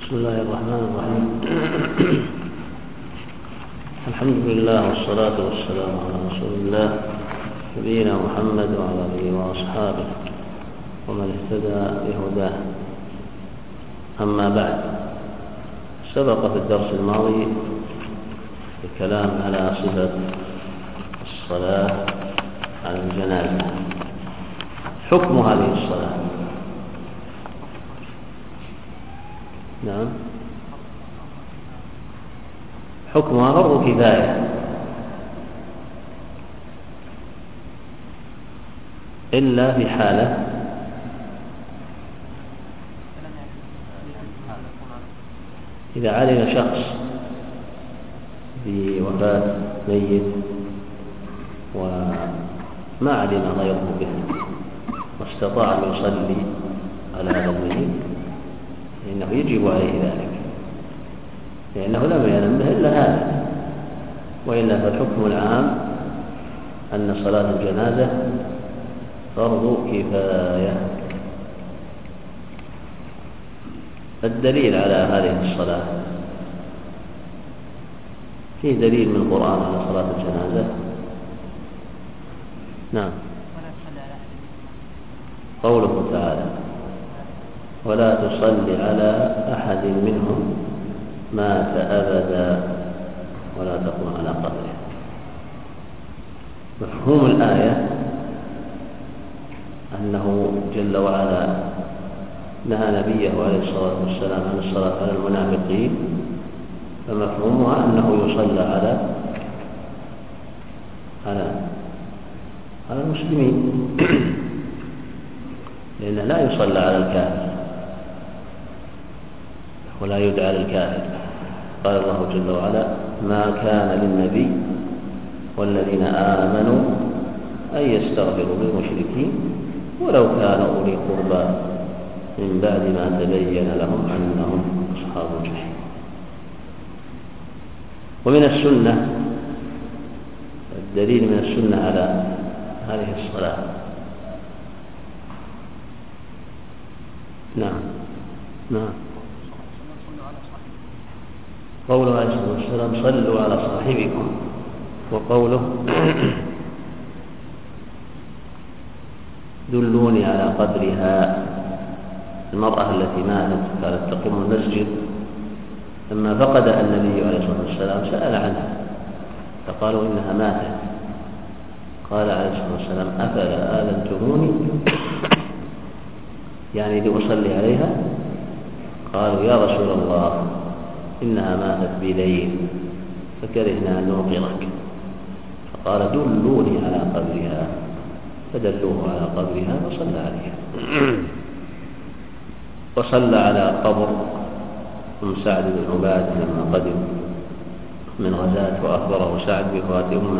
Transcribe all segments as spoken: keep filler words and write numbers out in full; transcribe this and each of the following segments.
بسم الله الرحمن الرحيم. الحمد لله والصلاة والسلام على رسول الله نبينا محمد وعلى آله وأصحابه ومن اهتدى بهداه. أما بعد، سبق في الدرس الماضي الكلام على صفة الصلاة على الجنازة. حكم هذه الصلاة. نعم، حكمها فرض كفاية، إلا في حالة إذا علم شخص بوفاة ميت وما علم غيره به واستطاع أن يصلي على هذا الميت فإنه يجب عليه ذلك، لأنه لم ينم به إلا هذا. وإلا فالحكم العام أن صلاة الجنازة فرض كفاية. الدليل على هذه الصلاة فيه دليل من القرآن على صلاة الجنازة. نعم، قوله تعالى: ولا تصلي على أحد منهم مات أبدا ولا تقم على قبره. مفهوم الآية أنه جل وعلا نهى نبيه عليه الصلاة والسلام عن الصلاة على المنافقين، فمفهومها أنه يصلى على على على المسلمين، لأنه لا يصلى على الكافر ولا يدعى للكافر. قال الله جل وعلا: ما كان للنبي والذين آمنوا أن يستغفروا للمشركين ولو كانوا أولي قربى من بعد ما تبين لهم أنهم أصحاب الجحيم. ومن السنة الدليل من السنة على هذه الصلاة. نعم نعم قوله عليه الصلاة والسلام: صلوا على صاحبكم. وقوله: دلوني على قدرها. المرأة التي ماتت كانت تقوم المسجد، لما فقدها النبي عليه الصلاة والسلام سأل عنها فقالوا إنها ماتت. قال عليه الصلاة والسلام: أفلا آذنتموني يعني لأصلي عليها؟ قالوا: يا رسول الله إنها ماتت بليل فكرهنا أن نوقظك. فقال: دلوني على قبرها. فدلوه على قبرها وصلى عليها. وصلى على قبر أم سعد بن عبادة لما قدم من غزاة وأخبره سعد بوفاة أمه.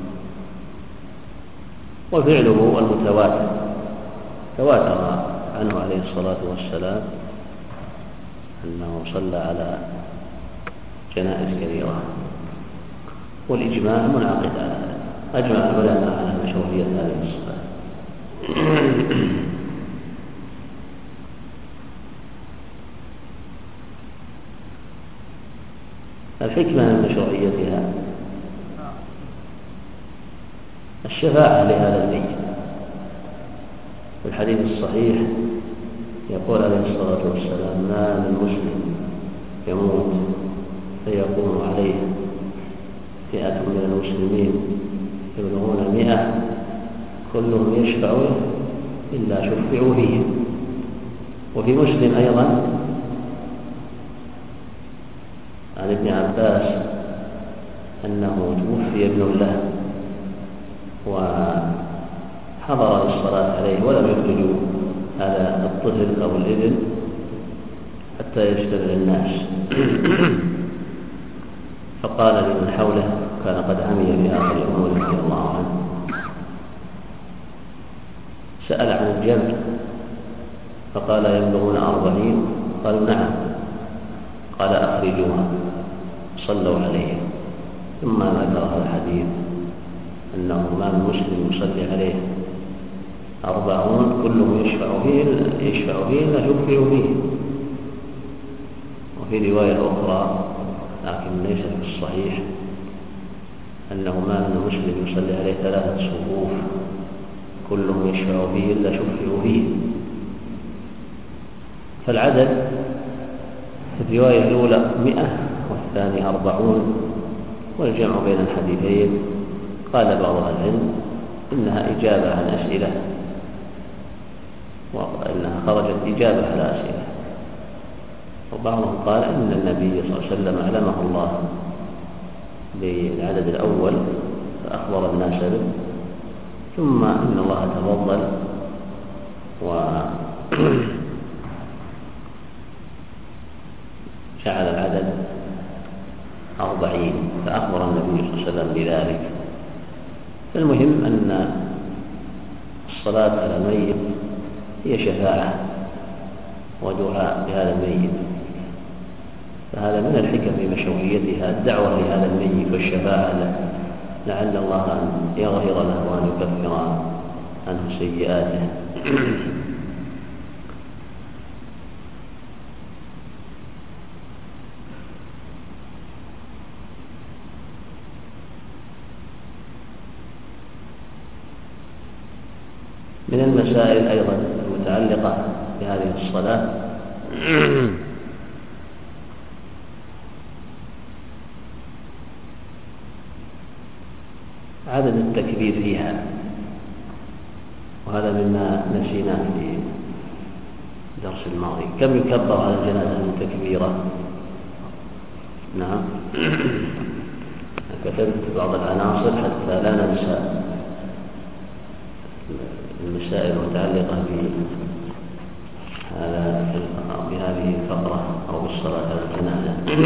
وفعله المتواتر تواتر عنه عليه الصلاة والسلام أنه صلى على جنائز كثيرة، والإجماع منعقد على هذا. أجمع العلماء على مشروعية هذه الصلاة. الحكمة من مشروعيتها الشفاعة لهذا الميت. في الحديث الصحيح يقول عليه الصلاة والسلام: ما من مسلم يموت فيقوم عليه فئة من المسلمين يبلغون مئة كلهم يشفع له إلا شفعوا فيه. وفي مسلم أيضا عن ابن عباس أنه توفي ابن له وحضر للصلاة عليه ولم يخرجوا هذا الطفل أو الابن حتى يجتمع الناس. فقال لمن حوله، كان قد عمي في آخر الأمور رضي الله عنه، سأل عن الجمع فقال: يبلغون أربعين. قالوا: نعم. قال: أخرجوها. صلوا عليه. ثم ذكر هذا الحديث أنه ما من مسلم يصلي عليه أربعون كلهم يشفع فيه يشفع فيه لا يكفر فيه. وفي رواية أخرى لكن ليست في الصحيح أنه ما من مسلم يصلي عليه ثلاثة صفوف كلهم يشفع فيه إلا شفعوا فيه. فالعدد في الرواية الأولى مئة والثانية أربعون، والجمع بين الحديثين قال بعض العلم إنها إجابة عن أسئلة، وإنها خرجت إجابة على أسئلة، وبعضهم قال إن النبي صلى الله عليه وسلم علمه الله بالعدد الأول فأخبر الناس به، ثم إن الله تفضل وجعل العدد أربعين فأخبر النبي صلى الله عليه وسلم بذلك. المهم أن الصلاة على الميت هي شفاعة ودعاء بهذا الميت، فهذا من الحكم في مشروعيتها الدعوة لهذا الميت والشفاعة له، لعل الله أن يغفر له وأن يكفر عنه سيئاته. من المسائل أيضا المتعلقة بهذه الصلاة عدد التكبير فيها، وهذا مما نسيناه في الدرس الماضي. كم يكبر على الجنازة من تكبيرة؟ نعم، كتبت بعض العناصر حتى لا ننسى المسائل المتعلقة بهذه الفقرة أو بالصلاة على الجنازة.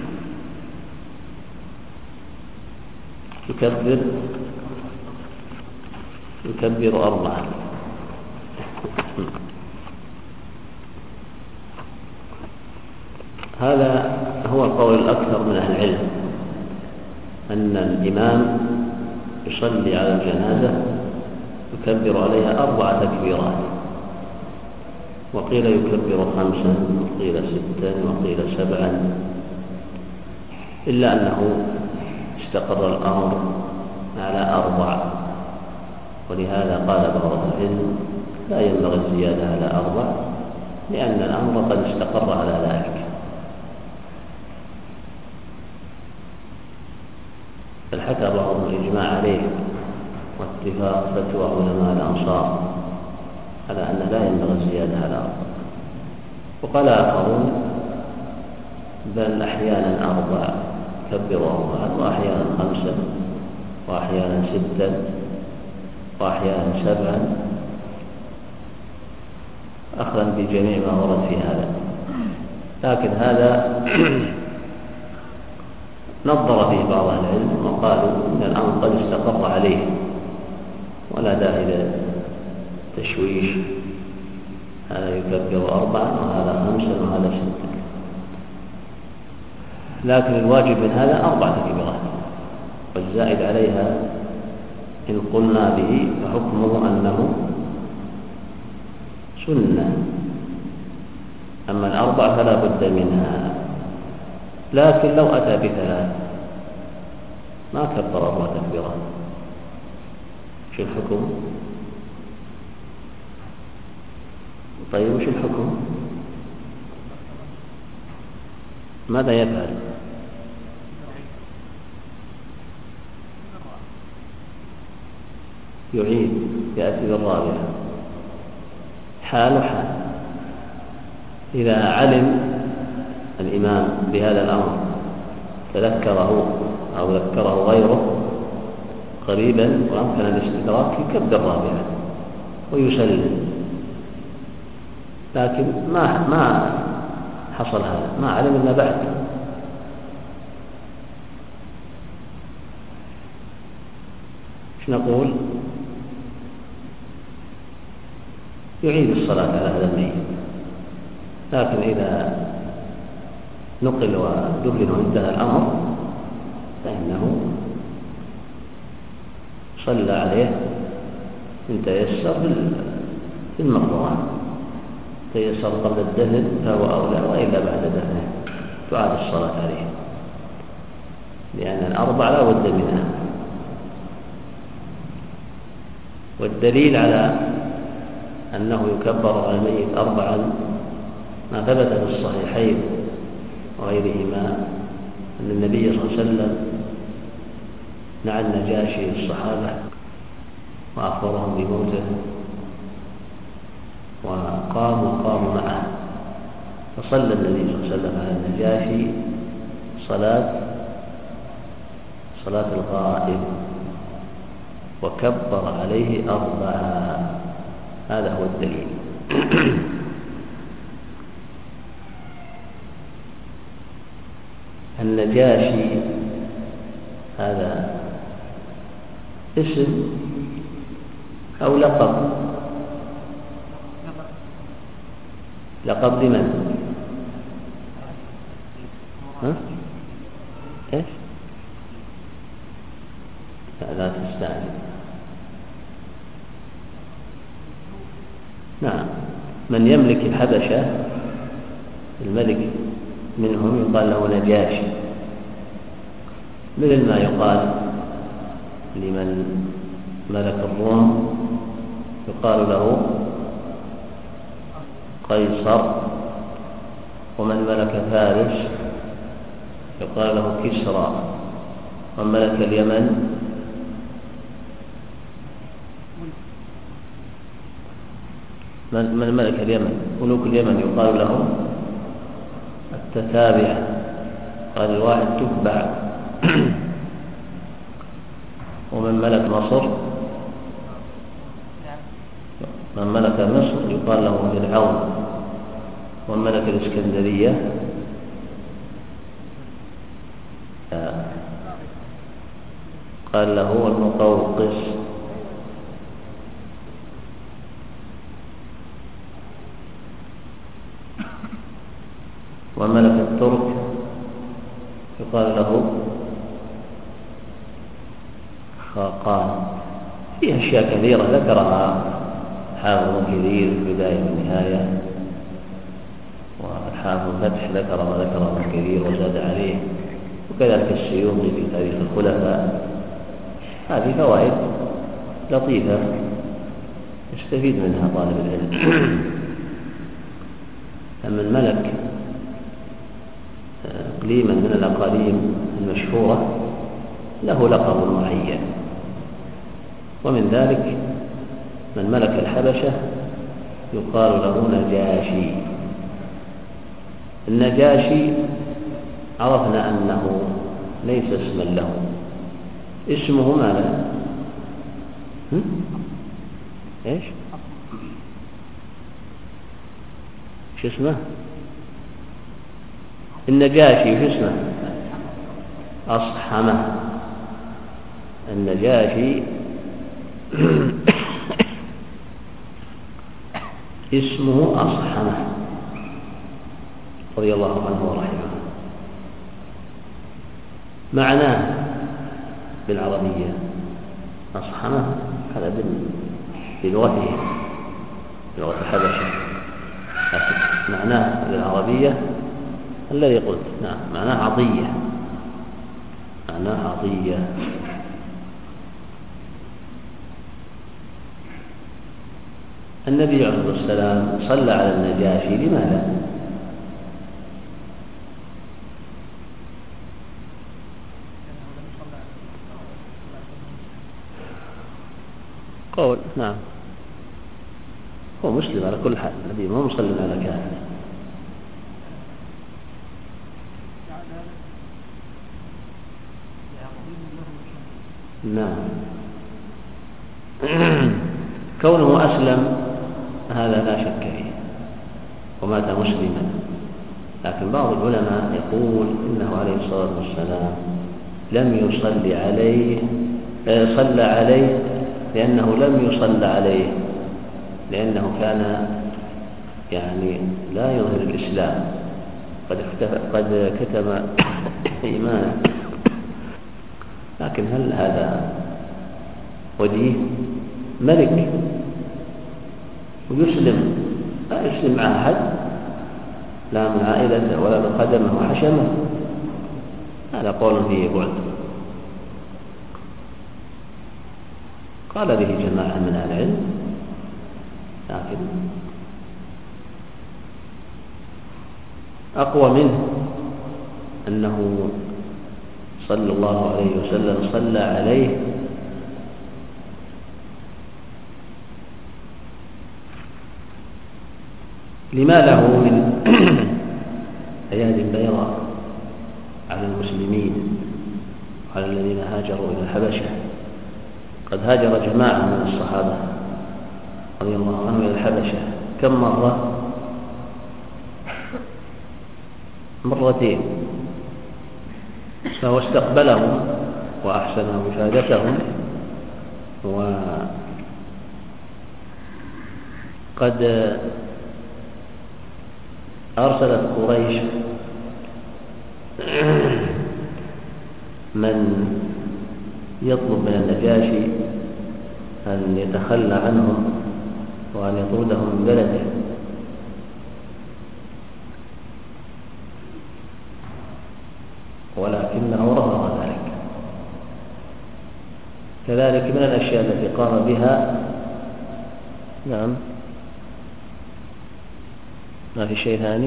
يكبر يكبر أربعة. هذا هو القول الأكثر من أهل العلم، أن الإمام يصلي على الجنازة يكبر عليها أربع تكبيرات، وقيل يكبر خمسا وقيل ستا وقيل سبعا، إلا أنه استقر الأمر على أربع، ولهذا قال بعض العلم لا ينبغي الزيادة على أربع، لأن الأمر قد استقر على ذلك. بل حكى بعضهم الإجماع عليه واتفاق فتوى علماء الأنصار على أن لا ينبغي الزيادة على أربع، وقال آخرون بل أحيانا أربع كبروا أربعا، وأحيانا خمسا، وأحيانا ستا، وأحيانا سبعا، أخذا بجميع ما ورد في هذا. لكن هذا نظر فيه بعض العلم وقالوا إن الأمر قد استقر عليه ولا داعي للتشويش، هذا يكبر أربعا وهذا خمسا وهذا ستا، لكن الواجب من هذا أربع تكبيرات، والزائد عليها إن قلنا به فحكمه أنه سنة، أما الأربع فلا بد منها. لكن لو أتى بثلاث ما كبر أربع تكبيرات، شو الحكم؟ طيب وش الحكم؟ ماذا يفعل؟ يعيد، يأتي بالرابعة، حال حال. إذا علم الإمام بهذا الأمر تذكره أو ذكره غيره قريبا وأمكن الاستدراك يكبر رابعا ويسلم، لكن ما ما حصل هذا، ما علم إلا بعد. ايش نقول؟ يعيد الصلاة على هذا الميت، لكن إذا نقل ودفن وانتهى الأمر فإنه صلى عليه إن تيسر في المقبرة، تيسر قبل الدفن فهو أولى، وإلا بعد دفنه. تعاد الصلاة عليه، لأن الأربع لا بد منها. والدليل على أنه يكبر على الميت أربعا ما ثبت في الصحيحين وغيرهما أن النبي صلى الله عليه وسلم نعى النجاشي للصحابة وأخبرهم بموته، وقاموا قاموا معه، فصلى النبي صلى الله عليه وسلم على النجاشي صلاة صلاة الغائب وكبر عليه أربعا. هذا هو الدليل. النجاشي هذا اسم أو لقب؟ لقب لمن؟ ها؟ إيش؟ لا تستعجل. نعم، من يملك الحبشة الملك منهم يقال له نجاشي، مثل ما يقال لمن ملك الروم يقال له قيصر، ومن ملك فارس يقال له كسرى، ومن ملك اليمن من ملك اليمن ملوك اليمن يقال له التتابع، قال الواحد تتبع. ومن ملك مصر من ملك مصر يقال له فرعون، ومن ملك الإسكندرية قال له المقوقس. ومن ملك الترك يقال له خاقان. في أشياء كثيرة ذكرها حافظ ابن كثير في البداية والنهاية، والحافظ فتح ذكر ما ذكره ابن كثير وزاد عليه، وكذلك السيوطي في تاريخ الخلفاء. هذه فوائد لطيفة يستفيد منها طالب العلم. أما الملك إقليما من الأقاليم المشهورة له لقب معين، ومن ذلك من ملك الحبشة يقال له نجاشي. النجاشي عرفنا أنه ليس اسما له، اسمه ماذا؟ ايش؟ شو اسمه؟ النجاشي شو اسمه؟ أصحمة. النجاشي اسمه أصحمة رضي الله عنه ورحمه. معناه بالعربية أصحمة هذا بلغته بلغة الحبشة، لكن معناه بالعربية الذي قلت. نعم، معناه عطية، معناه عطية. النبي عليه الصلاة والسلام صلى على النجاشي لماذا؟ قول نعم، هو مسلم على كل حال، النبي ما هو مسلم على كافر. نعم. كونه أسلم هذا لا شك فيه ومات مسلما، لكن بعض العلماء يقول إنه عليه الصلاة والسلام لم يصلي عليه صلى عليه لأنه لم يصلى عليه لأنه كان يعني لا يظهر الإسلام، قد قد كتم إيمانه. لكن هل هذا وجيه؟ ملك ويسلم لا يسلم مع أحد، لا من عائلته ولا من قدمه وحشمه، هذا قول فيه بعد. قال به جماعة من أهل العلم، لكن أقوى منه أنه صلى الله عليه وسلم صلى عليه لما له من أياد بيضاء على المسلمين وعلى الذين هاجروا إلى الحبشة. قد هاجر جماعة من الصحابة رضي الله عنهم إلى الحبشة كم مرة؟ مرتين. فهو استقبلهم وأحسن وفادتهم، وقد أرسلت قريش من يطلب من النجاشي أن يتخلى عنهم وأن يطردهم من بلده، ولكنه رفض ذلك. كذلك من الأشياء التي قام بها، نعم ما في شيء ثاني،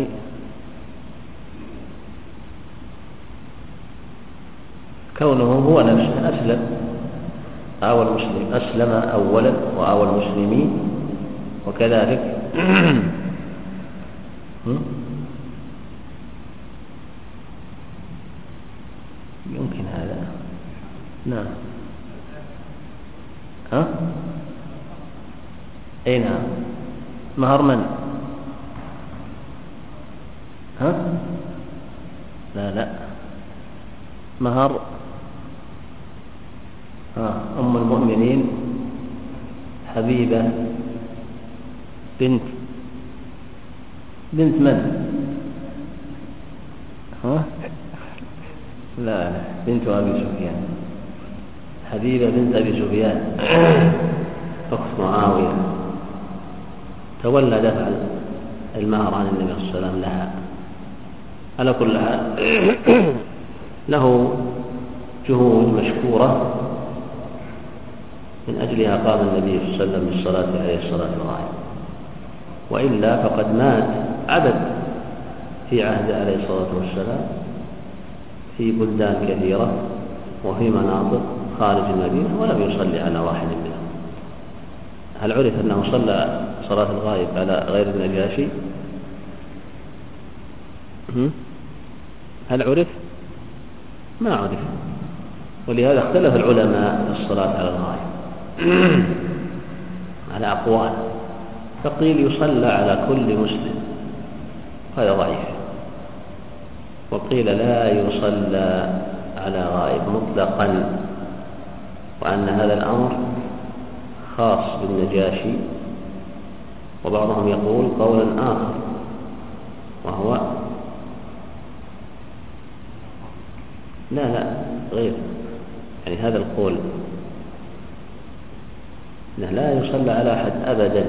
كونه هو نفسه أسلم آوى المسلم أسلم أولا وآوى المسلمين، وكذلك يمكن هذا. نعم ها أي نعم. مهر من؟ ها لا لا مهر ها أم المؤمنين حبيبة بنت بنت من؟ ها لا لا بنت أبي سفيان، حبيبة بنت أبي سفيان أخت معاوية، تولى دفع المهر عن النبي صلى الله عليه وسلم لها. على كل حال له جهود مشكورة من أجلها قام النبي صلى الله عليه وسلم بالصلاة عليه الصلاة والسلام، وإلا فقد مات عبد في عهد عليه الصلاة والسلام في بلدان كثيرة وفي مناطق خارج المدينة ولم يصلي على واحد منهم. هل عرف أنه صلى صلاة الغائب على غير النجاشي؟ هل عرف؟ ما عرف. ولهذا اختلف العلماء في الصلاة على الغائب على أقوال، فقيل يصلى على كل مسلم، هذا ضعيف، وقيل لا يصلى على غائب مطلقا، وأن هذا الأمر خاص بالنجاشي. وبعضهم يقول قولا آخر، وهو لا لا غير، يعني هذا القول أنه لا يصلى على أحد أبدا.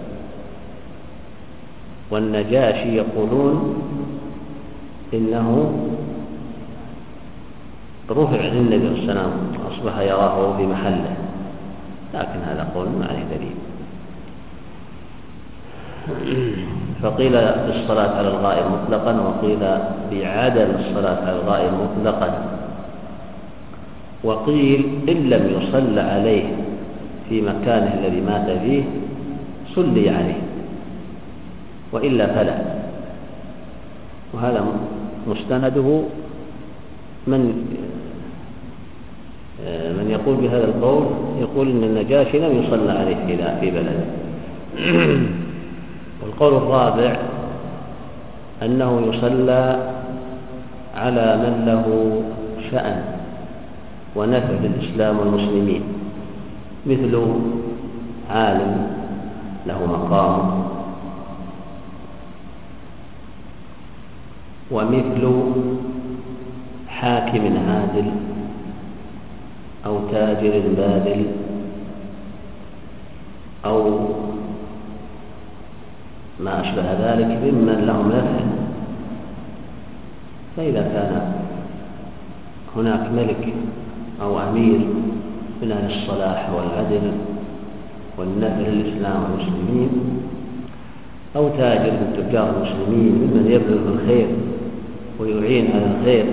والنجاشي يقولون إنه رفع للنبي صلى الله عليه وسلم أصبح يراه في محله، لكن هذا قول ما عليه دليل. فقيل بالصلاة على الغائب مطلقا، وقيل بعدم الصلاة على الغائب مطلقا، وقيل إن لم يصلى عليه في مكانه الذي مات فيه صلي عليه، وإلا فلا. وهذا مستنده من من يقول بهذا القول، يقول إن النجاشي لم يصلى عليه في بلده. والقول الرابع أنه يصلى على من له شأن ونفع للإسلام والمسلمين، مثل عالم له مقام، ومثل حاكم عادل، أو تاجر باذل، أو ما أشبه ذلك ممن لهم نفع فإذا كان هناك ملك أو أمير من أهل الصلاح والعدل والنذر للإسلام والمسلمين، أو تاجر من تجار المسلمين ممن يبذل الخير ويعين على الخير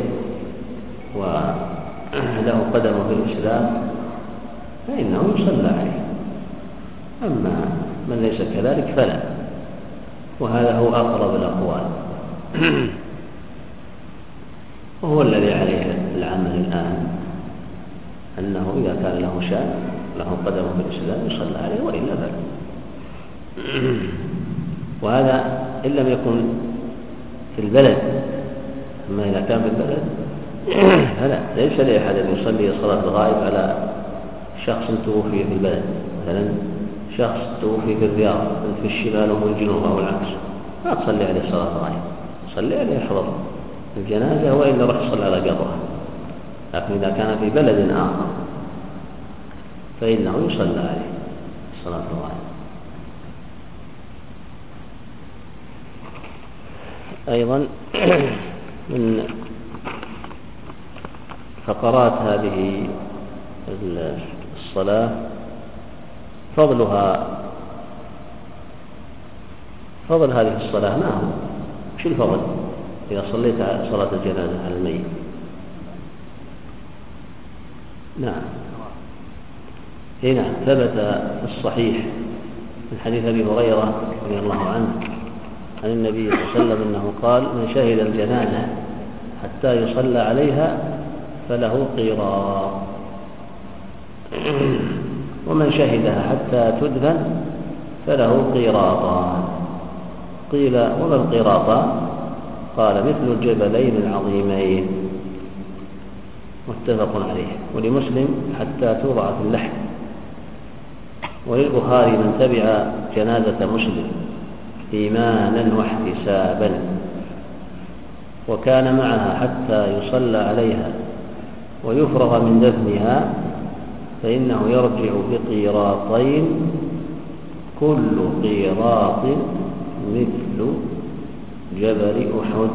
وله قدمه في الإسلام، فإنه يصلى عليه. أما من ليس كذلك فلا، وهذا هو أقرب الأقوال وهو الذي عليه العمل الآن، أنه إذا كان له شأن له قدمه في الإسلام يصلى عليه وإلا فلا. وهذا إن لم يكن في البلد، أما إذا كان في البلد فلا، ليس لأحد أن يصلي صلاة الغائب على شخص توفي في البلد. مثلا شخص توفي في الرياض في الشمال وهو الجنوب أو العكس، ما تصلي عليه صلاة الغائب، صلي عليه يحضر الجنازة وإلا رح تصلي على قبره. لكن إذا كان في بلد آخر فإنه يصلى عليه صلاة الغائب. أيضا من فقرات هذه الصلاة فضلها، فضل هذه الصلاة ما هو؟ وش الفضل إذا صليت صلاة الجنازة على الميت؟ نعم هنا ثبت في الصحيح من حديث أبي هريرة رضي الله عنه عن النبي صلى الله عليه وسلم أنه قال: من شهد الجنازة حتى يصلى عليها فله قيراط، ومن شهدها حتى تدفن فله قيراطان. قيل: وما القيراطان؟ قال: مثل الجبلين العظيمين. متفق عليه. ولمسلم: حتى توضع في اللحد. وللبخاري: من تبع جنازة مسلم إيمانا واحتسابا وكان معها حتى يصلى عليها ويفرغ من دفنها فإنه يرجع بقيراطين، كل قيراط مثل جبل أحد.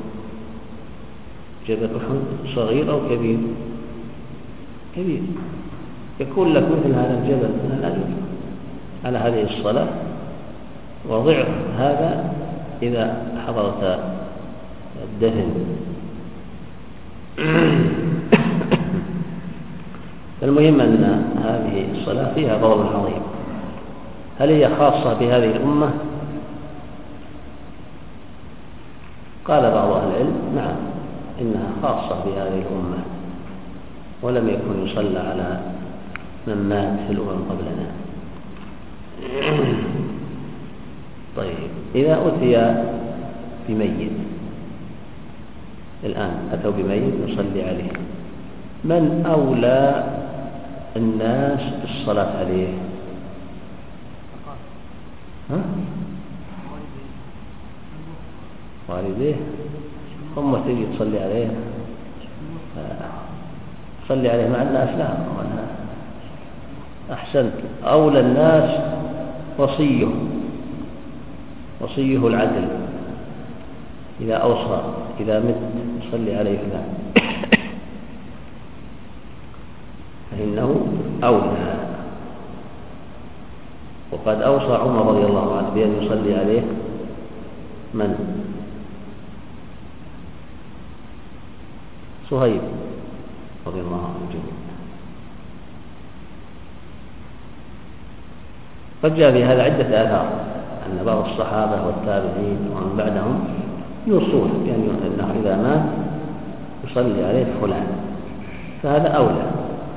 جبل أحد صغير أو كبير؟ كبير. يكون لك مثل هذا الجبل من الأجر على هذه الصلاة، وضعف هذا إذا حضرت الدفن. المهم أن هذه الصلاة فيها فضل عظيم. هل هي خاصة بهذه الأمة؟ قال بعض أهل العلم: نعم، إنها خاصة بهذه الأمة، ولم يكن يصلى على من مات في الأمم قبلنا. طيب، إذا أتي بميت الآن، أتوا بميت يصلي عليه، من أولى الناس بالصلاة عليه؟ ها؟ والديه. أمه تجي تصلي عليه، تصلي عليه مع الناس؟ لا، أحسنت. أولى الناس وصيه، وصيه العدل، إذا أوصى إذا مت صلي عليه فلان فإنه أولى. وقد أوصى عمر رضي الله عنه بأن يصلي عليه من؟ صهيب رضي الله عنه جميعا. قد جاء في هذا عدة آثار أن بعض الصحابة والتابعين ومن بعدهم يوصون يعني أنه إذا مات يصلي عليه فلان، فهذا أولى.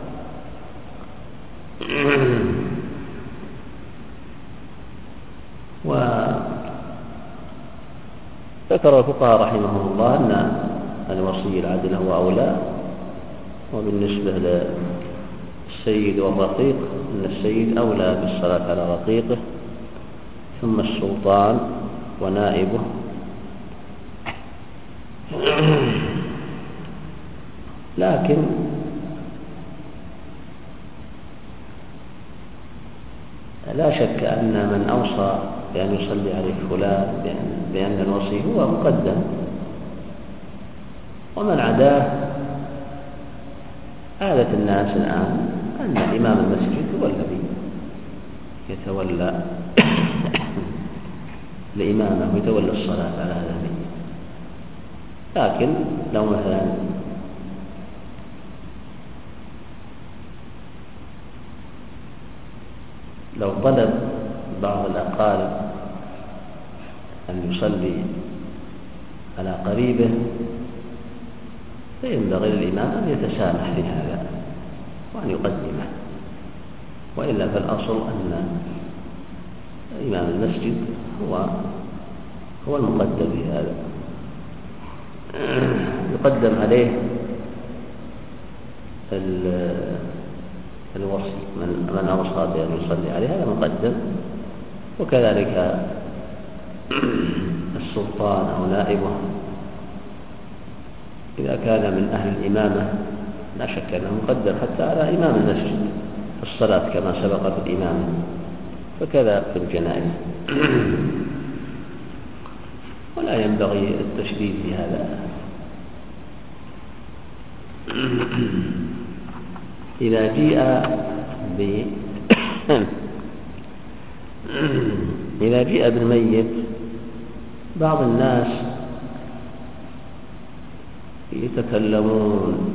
وذكر الفقهاء رحمهم الله أن الوصي العادل هو أولى. وبالنسبة للسيد والرقيق أن السيد أولى بالصلاة على رقيقه، ثم السلطان ونائبه. لكن لا شك أن من أوصى بأن يصلي عليه فلان بأن الوصي هو مقدم، ومن عداه عادة الناس الآن أن إمام المسجد هو الذي يتولى الإمامة ويتولى الصلاة على هذا الميت. لكن لو مثلا لو طلب بعض الأقارب أن يصلي على قريبه فينبغي للإمام أن يتسامح في هذا وأن يقدمه، وإلا فالأصل أن إمام المسجد هو هو المقدم في هذا، يقدم عليه الوصي من من أوصى بأن يصلي عليه هذا مقدم، وكذلك السلطان أو نائبه إذا كان من أهل الإمامة لا شك أنه مقدم حتى على إمام المسجد في الصلاة كما سبق في الإمامة، فكذا في الجنائز. ولا ينبغي التشديد في هذا. إذا جيء ب إذا جيء بالميت بعض الناس يتكلمون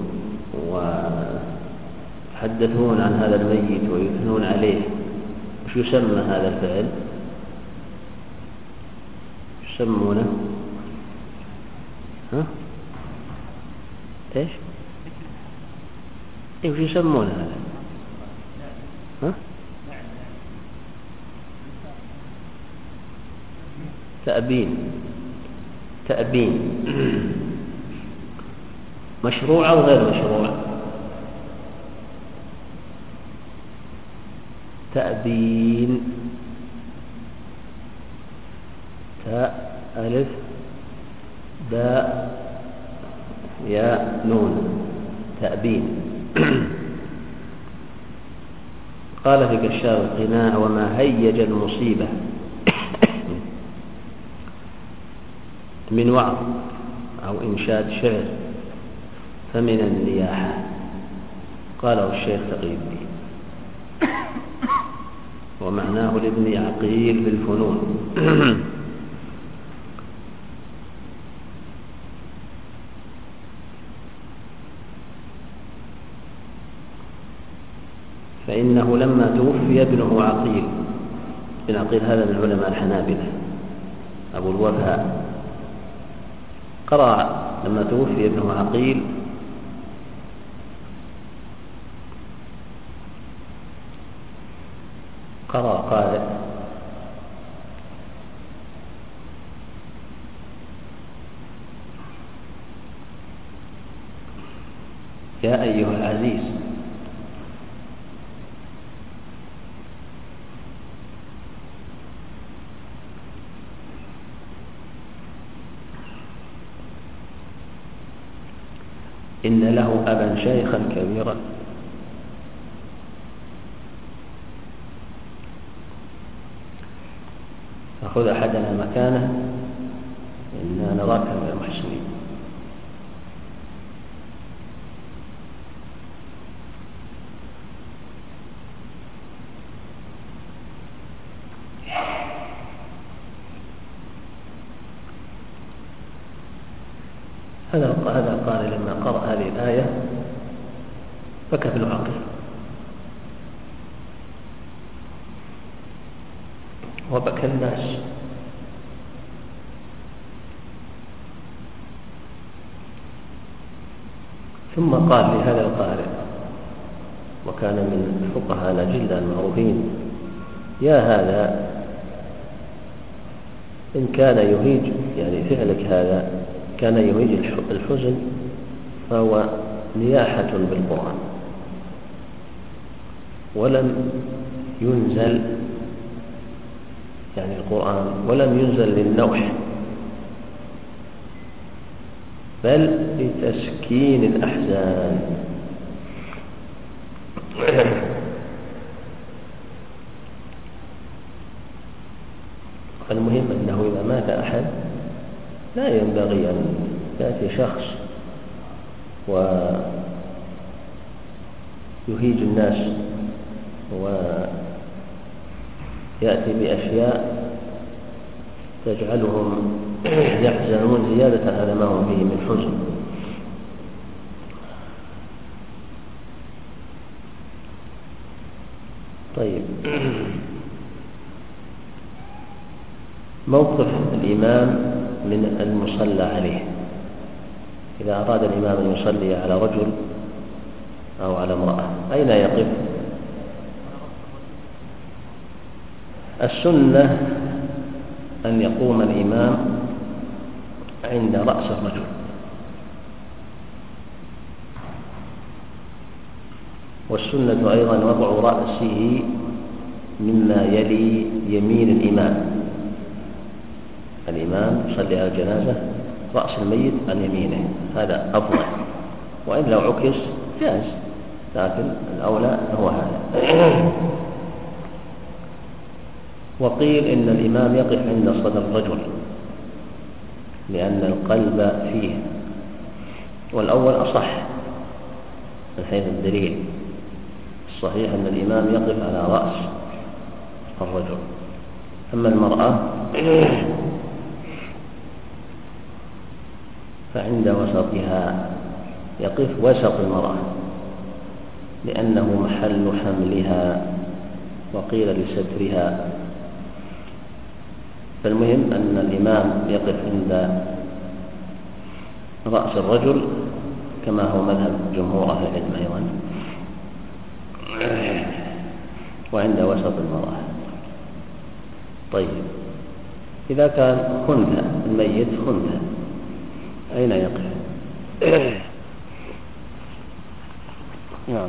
ويتحدثون عن هذا الميت ويثنون عليه. وش يسمى هذا الفعل؟ يسمونه ها؟ ايش؟ ايه وش يسمونه هذا؟ ها؟ تأبين. تأبين مشروع أو غير مشروع؟ تأبين تاء ألف باء ياء نون تأبين. قال في كشاف القناع: وما هيج المصيبة من وعظ أو إنشاد شعر فمن النياحة. قاله الشيخ تقي الدين، ومعناه لابن عقيل بالفنون. فإنه لما توفي ابنه عقيل، ابن عقيل هذا من علماء الحنابلة أبو الوفاء، قرأ لما توفي ابنه عقيل قرأ قارئ: يا أيها العزيز إن له أبا شيخا كبيرا فخذ أحدنا مكانه إنا نراك من المحسنين. هذا هذا قال لما قرأ هذه الآية بكى ابن عقيل وبكى الناس. ثم قال لهذا القارئ، وكان من الفقهاء الأجلة المعروفين: يا هذا إن كان يهيج يعني فعلك هذا كان يهيج الحزن فهو نياحة بالقرآن، ولم ينزل يعني القرآن ولم ينزل للنوح بل لتسكين الأحزان. المهم أنه إذا مات أحد لا ينبغي أن يأتي شخص ويهيج الناس ويأتي بأشياء تجعلهم يحزنون زيادة على ما هم فيه من حزن. طيب، موقف الإمام من المصلى عليه. إذا أراد الإمام أن يصلي على رجل أو على امرأة أين يقف؟ السنة أن يقوم الإمام عند رأس الرجل، والسنة أيضا وضع رأسه مما يلي يمين الإمام. الإمام يصلي على الجنازة رأس الميت عن يمينه، هذا أفضل، وإن لو عكس جاز، لكن الأولى هو هذا. وقيل إن الإمام يقف عند صدر الرجل لأن القلب فيه، والأول أصح من حيث الدليل. الصحيح أن الإمام يقف على رأس الرجل. أما المرأة فعند وسطها، يقف وسط المرأة لأنه محل حملها، وقيل لسترها. فالمهم أن الإمام يقف عند رأس الرجل كما هو مذهب جمهور أهل العلم أيضا، وعند وسط المرأة. طيب، إذا كان خنثى الميت خنثى أين يقف؟ نعم،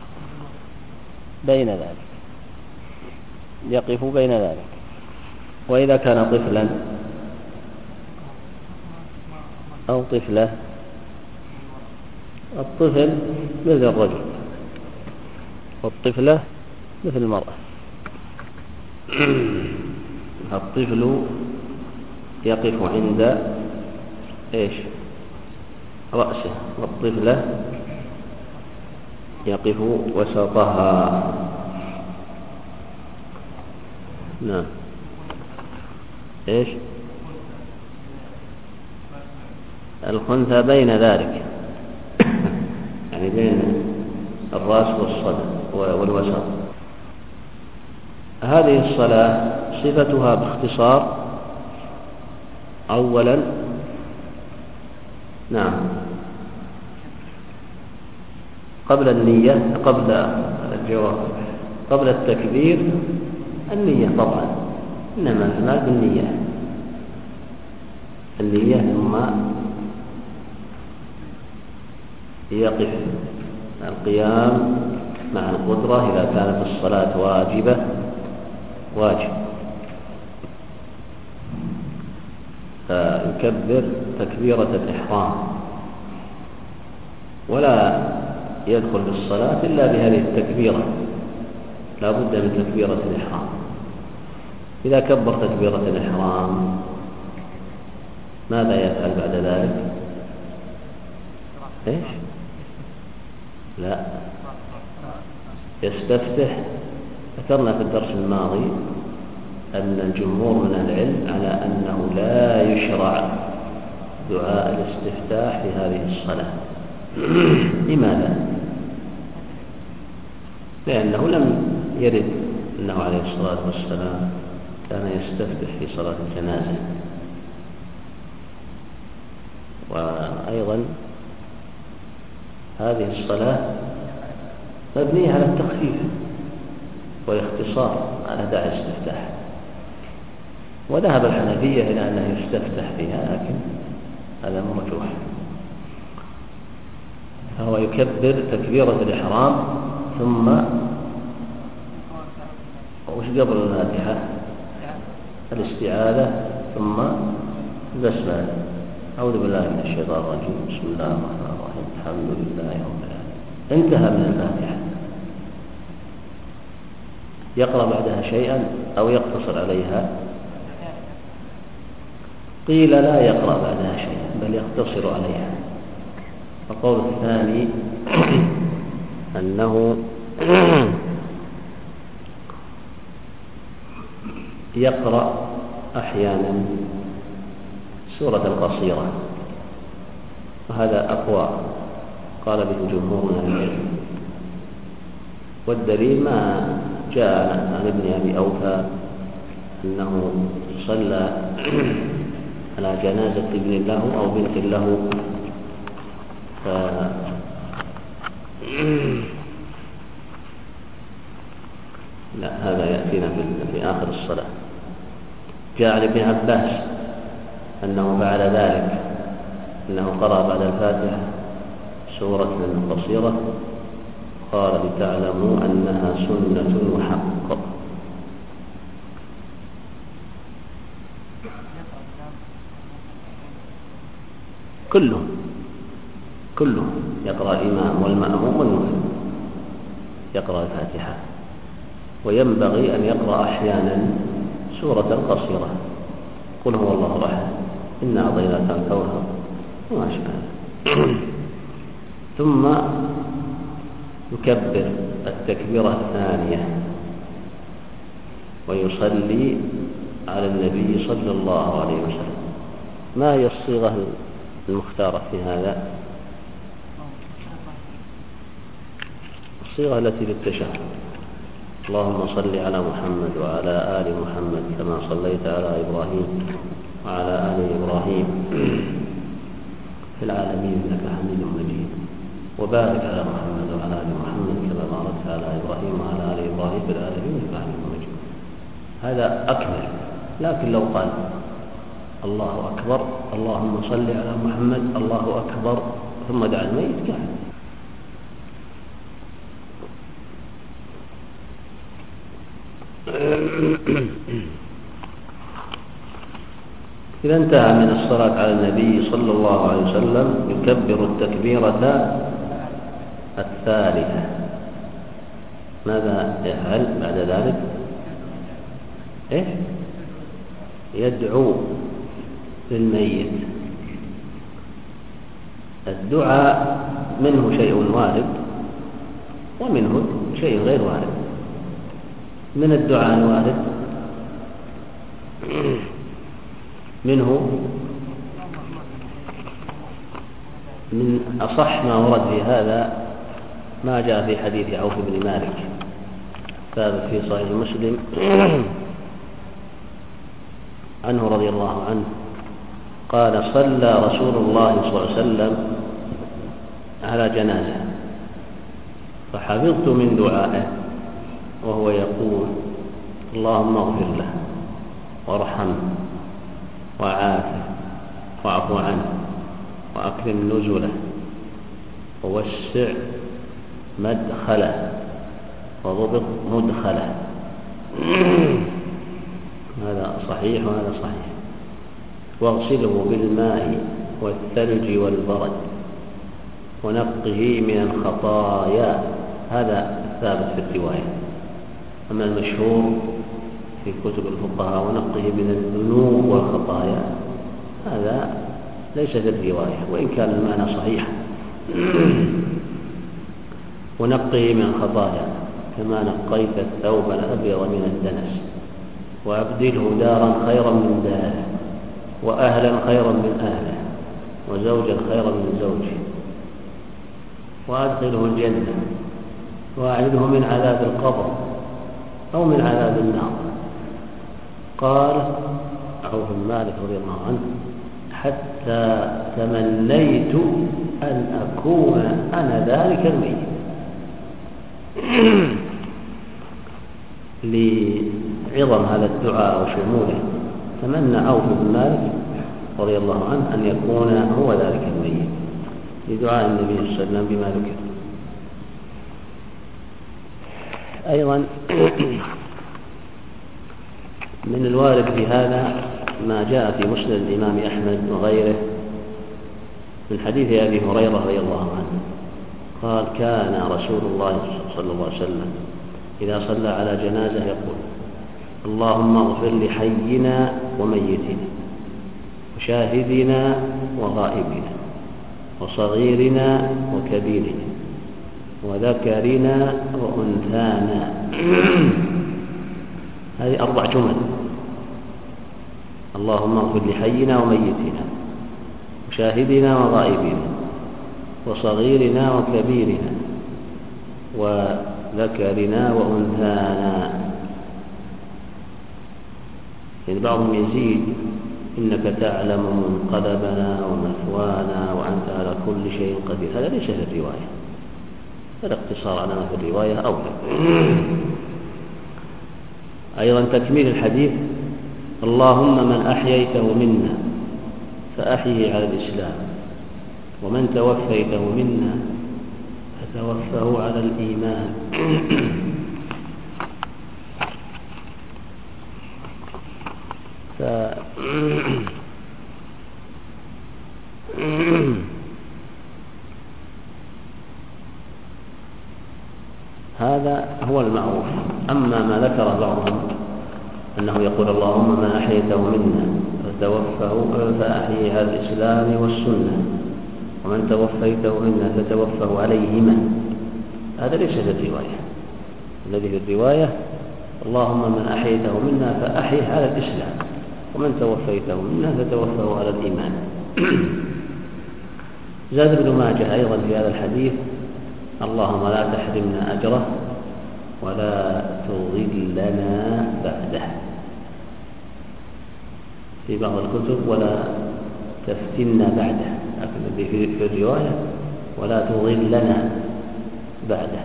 بين ذلك، يقف بين ذلك. وإذا كان طفلا أو طفلة، الطفل مثل الرجل والطفلة مثل المرأة. الطفل يقف عند إيش؟ رأسه، والطفلة يقف وسطها. نعم، إيش؟ الخنثى بين ذلك، يعني بين الرأس والصدر والوسط. هذه الصلاة صفتها باختصار أولا، نعم، قبل النية، قبل الجواب، قبل التكبير النية طبعا، إنما الأعمال بالنية، النية ثم يقف القيام مع القدرة إذا كانت الصلاة واجبة واجب، فيكبر تكبيرة الإحرام، ولا يدخل في الصلاة إلا بهذه التكبيرة، لا بد من تكبيرة الإحرام. إذا كبر تكبيرة الإحرام ماذا يفعل بعد ذلك؟ إيش؟ لا، يستفتح. ذكرنا في الدرس الماضي أن الجمهور من العلم على أنه لا يشرع دعاء الاستفتاح في هذه الصلاة. لماذا؟ لأنه لم يرد أنه عليه الصلاة والسلام كان يستفتح في صلاة الجنازة، وأيضا هذه الصلاة مبنية على التخفيف والاختصار على داعي الاستفتاح، وذهب الحنفية إلى أنه يستفتح فيها، لكن هذا مرجوح. فهو يكبر تكبيرة الإحرام ثم وش قبل الفاتحة؟ الاستعاذة ثم البسملة. أعوذ بالله من الشيطان الرجيم، بسم الله الرحمن الرحيم، الحمد لله رب العالمين، انتهى من الفاتحة. يقرأ بعدها شيئا أو يقتصر عليها؟ قيل لا يقرأ بعدها شيئا بل يقتصر عليها، القول الثاني أنه يقرأ أحيانا سورة القصيرة، وهذا أقوى قال به جمهور من العلم، والدليل ما جاء عن ابن أبي أوفى أنه صلى على جنازة ابن له أو بنت له ف... لا هذا يأتينا في آخر الصلاة. جاء عن ابن عباس أنه فعل ذلك، أنه قرأ بعد الفاتحة سورة قصيرة، قال لتعلموا أنها سنة وحق. كلهم كلهم يقرأ الإمام والمأموم والمؤمن يقرأ الفاتحة، وينبغي أن يقرأ أحيانا سورة قصيرة، قل هو الله أحد، إنا أعطيناك الكوثر وما شابه. ثم يكبر التكبيرة الثانية ويصلي على النبي صلى الله عليه وسلم. ما هي الصيغة المختارة في هذا؟ الصيغة التي للتشهد: اللهم صل على محمد وعلى آل محمد كما صليت على إبراهيم وعلى آل إبراهيم في العالمين إنك حميد مجيد، وبارك على محمد وعلى آل محمد كما باركت على إبراهيم وعلى آل إبراهيم في العالمين إنك حميد مجيد. هذا أكمل. لكن لو قال الله أكبر اللهم صل على محمد الله أكبر ثم دعا الميت كان. إذا انتهى من الصلاة على النبي صلى الله عليه وسلم يكبر التكبيرة الثالثة. ماذا يفعل بعد ذلك؟ إيه؟ يدعو للميت. الدعاء منه شيء وارد ومنه شيء غير وارد. من الدعاء الوارد منه من أصح ما ورد في هذا ما جاء في حديث عوف بن مالك ثابت في صحيح مسلم عنه رضي الله عنه قال: صلى رسول الله صلى الله عليه وسلم على جنازة فحفظت من دعائه وهو يقول: اللهم اغفر له وارحمه وعافه واعف عنه وأكرم نزله ووسع مدخله وضبط مدخله. هذا صحيح وهذا صحيح. واغسله بالماء والثلج والبرد ونقه من الخطايا. هذا ثابت في الرواية. أما المشهور في كتب الفقهاء ونقه من الذنوب والخطايا هذا ليس في الرواية، وإن كان المعنى صحيح. ونقه من الخطايا كما نقيت الثوب الأبيض من الدنس، وأبدله دارا خيرا من داره وأهلا خيرا من أهله وزوجا خيرا من زوجه، وأدخله الجنة وأعيده من عذاب القبر أو من عذاب النار. قال عوف بن مالك رضي الله عنه: حتى تمنيت أن أكون أنا ذلك الميت. لعظم هذا الدعاء وشموله تمنى عوف بن مالك رضي الله عنه أن يكون هو ذلك الميت لدعاء النبي صلى الله عليه وسلم بما ذكر. أيضا من الوارد في هذا ما جاء في مسند الإمام أحمد وغيره من حديث أبي هريرة رضي الله عنه قال: كان رسول الله صلى الله عليه وسلم إذا صلى على جنازة يقول: اللهم اغفر لحينا وميتنا وشاهدنا وغائبنا وصغيرنا وكبيرنا وذكرنا وأنثانا. هذه أربع جمل. اللهم اغفر لحينا وميتنا وشاهدنا وغائبنا وصغيرنا وكبيرنا وذكرنا وأنثانا. يعني بعضهم يزيد إنك تعلم منقلبنا ومثوانا وأنت على كل شيء قدير. هذا ليس في الرواية، هذا اقتصار على ما في الرواية أولى. أيضا تكميل الحديث: اللهم من أحييته منا فأحيه على الإسلام ومن توفيته منا فتوفه على الإيمان. ف... هذا هو المعروف. أما ما ذكر بعضهم أنه يقول اللهم من أحييته منا فتوفه فأحيه على الإسلام والسنة ومن توفيته منا فتوفه عليهما، هذا ليس في الرواية. الذي في الرواية اللهم من أحييته منا فأحيه على الإسلام ومن توفيته منا فتوفه على الإيمان. زاد ابن ماجه أيضا في هذا الحديث: اللهم لا تحرمنا أجره ولا تضلنا بعده. في بعض الكتب ولا تفتنا بعده، لكن في الرواية ولا تضلنا بعده.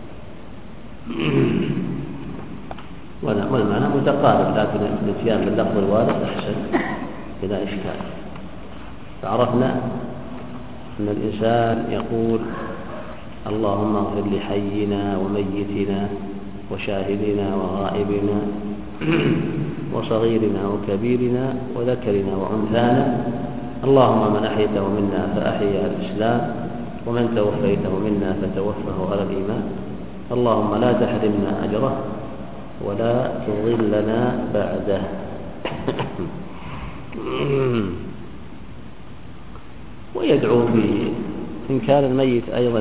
والمعنى متقارب، لكن الاتيان باللفظ الوارد أحسن بلا إشكال. فعرفنا أن الإنسان يقول اللهم اغفر لحينا وميتنا وشاهدنا وغائبنا وصغيرنا وكبيرنا وذكرنا وأنثانا. اللهم من أحيته منا فأحيه على الإسلام ومن توفيته منا فتوفه على الإيمان. اللهم لا تحرمنا أجره ولا تضلنا بعده. ويدعو به إن كان الميت أيضا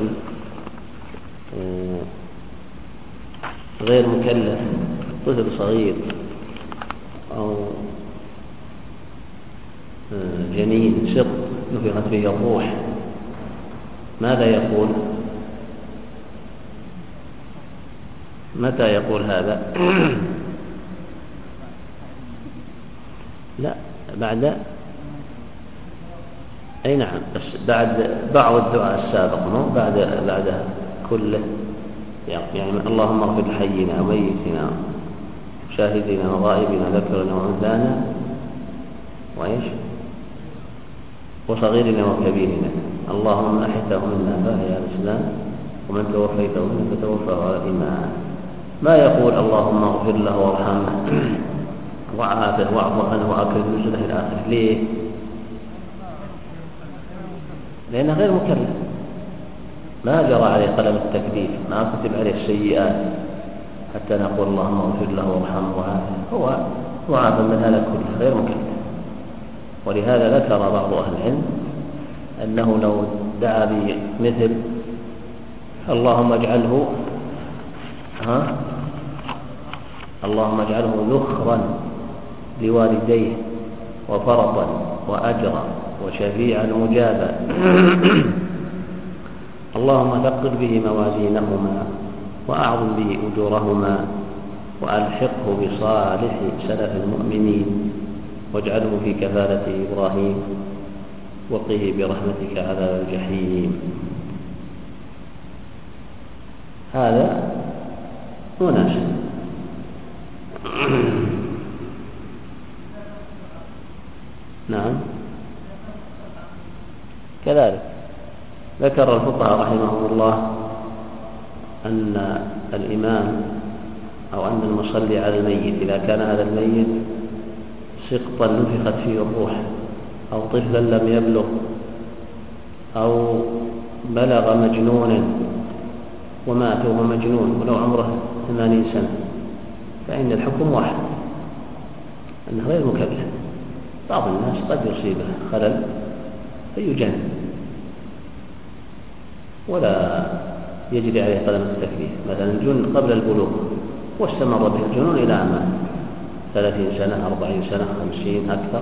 غير مكلف، طفل صغير أو جنين سق نفخت فيه الروح، ماذا يقول؟ متى يقول هذا؟ لا، بعد أي نعم، بس بعد بعض الدعاء السابق، مو بعد بعدها كله. يعني اللهم اغفر لحينا وميتنا وشاهدنا وغائبنا ذكرنا وأنثانا وإيش وصغيرنا وكبيرنا. اللهم أحيته منا فأحيه على الإسلام ومن توفيته منا فتوفه على الإيمان. ما يقول اللهم اغفر له وارحمه وعافه واعف عنه وأكرم نزله إلى آخره. ليه؟ لأنه غير مكلف، ما جرى عليه قلم التكليف، ما كتب عليه السيئات حتى نقول اللهم اغفر له وارحمه وعافه. هو معافى من هذا كله، غير مكلف. ولهذا ذكر بعض أهل العلم أنه لو دعا بمثل اللهم اجعله ها اللهم اجعله ذخرا لوالديه وفرطا وأجرا وشفيعا مجابا. اللهم ثقل به موازينهما وأعظم به أجورهما وألحقه بصالح سلف المؤمنين واجعله في كفالة إبراهيم وقه برحمتك عذاب الجحيم. هذا مناسب. نعم كذلك ذكر الفقهاء رحمهم الله أن الإمام أو أن المصلي على الميت إذا كان هذا الميت سقطا نفخت فيه الروح أو طفلا لم يبلغ أو بلغ مجنونا ومات وهو مجنون ولو عمره ثمانين سنة فإن الحكم واحد، أنه غير مكلف. بعض الناس قد يصيبه خلل فيجن ولا يجري عليه قلم التكليف. مثلا جن قبل البلوغ واستمر به الجنون إلى أمام ثلاثين سنة أربعين سنة خمسين أكثر،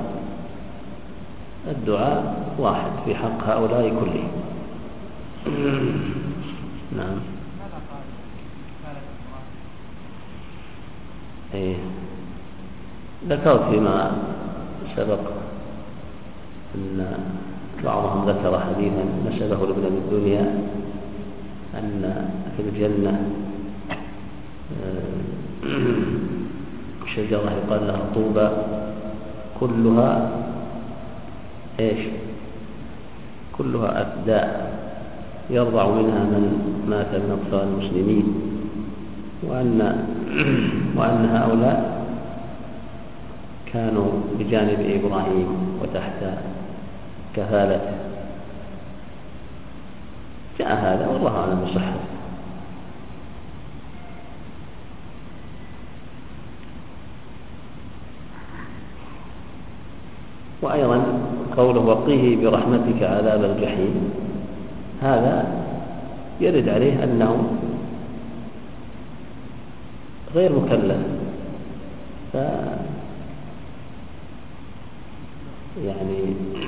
الدعاء واحد في حق هؤلاء كلهم. نعم. إيه. ذكرت فيما سبق أن بعضهم ذكر حديثا نسبه لابن أبي الدنيا أن في الجنة شجرة يقال لها طوبى كلها إيش؟ كلها أفداء يرضع منها من مات من أطفال المسلمين، وأن وأن هؤلاء كانوا بجانب إبراهيم وتحت كفالته. جاء هذا والله أعلم بصحته. وأيضا قوله وقيه برحمتك عذاب الجحيم، هذا يرد عليه أنه غير مكلف، ف يعني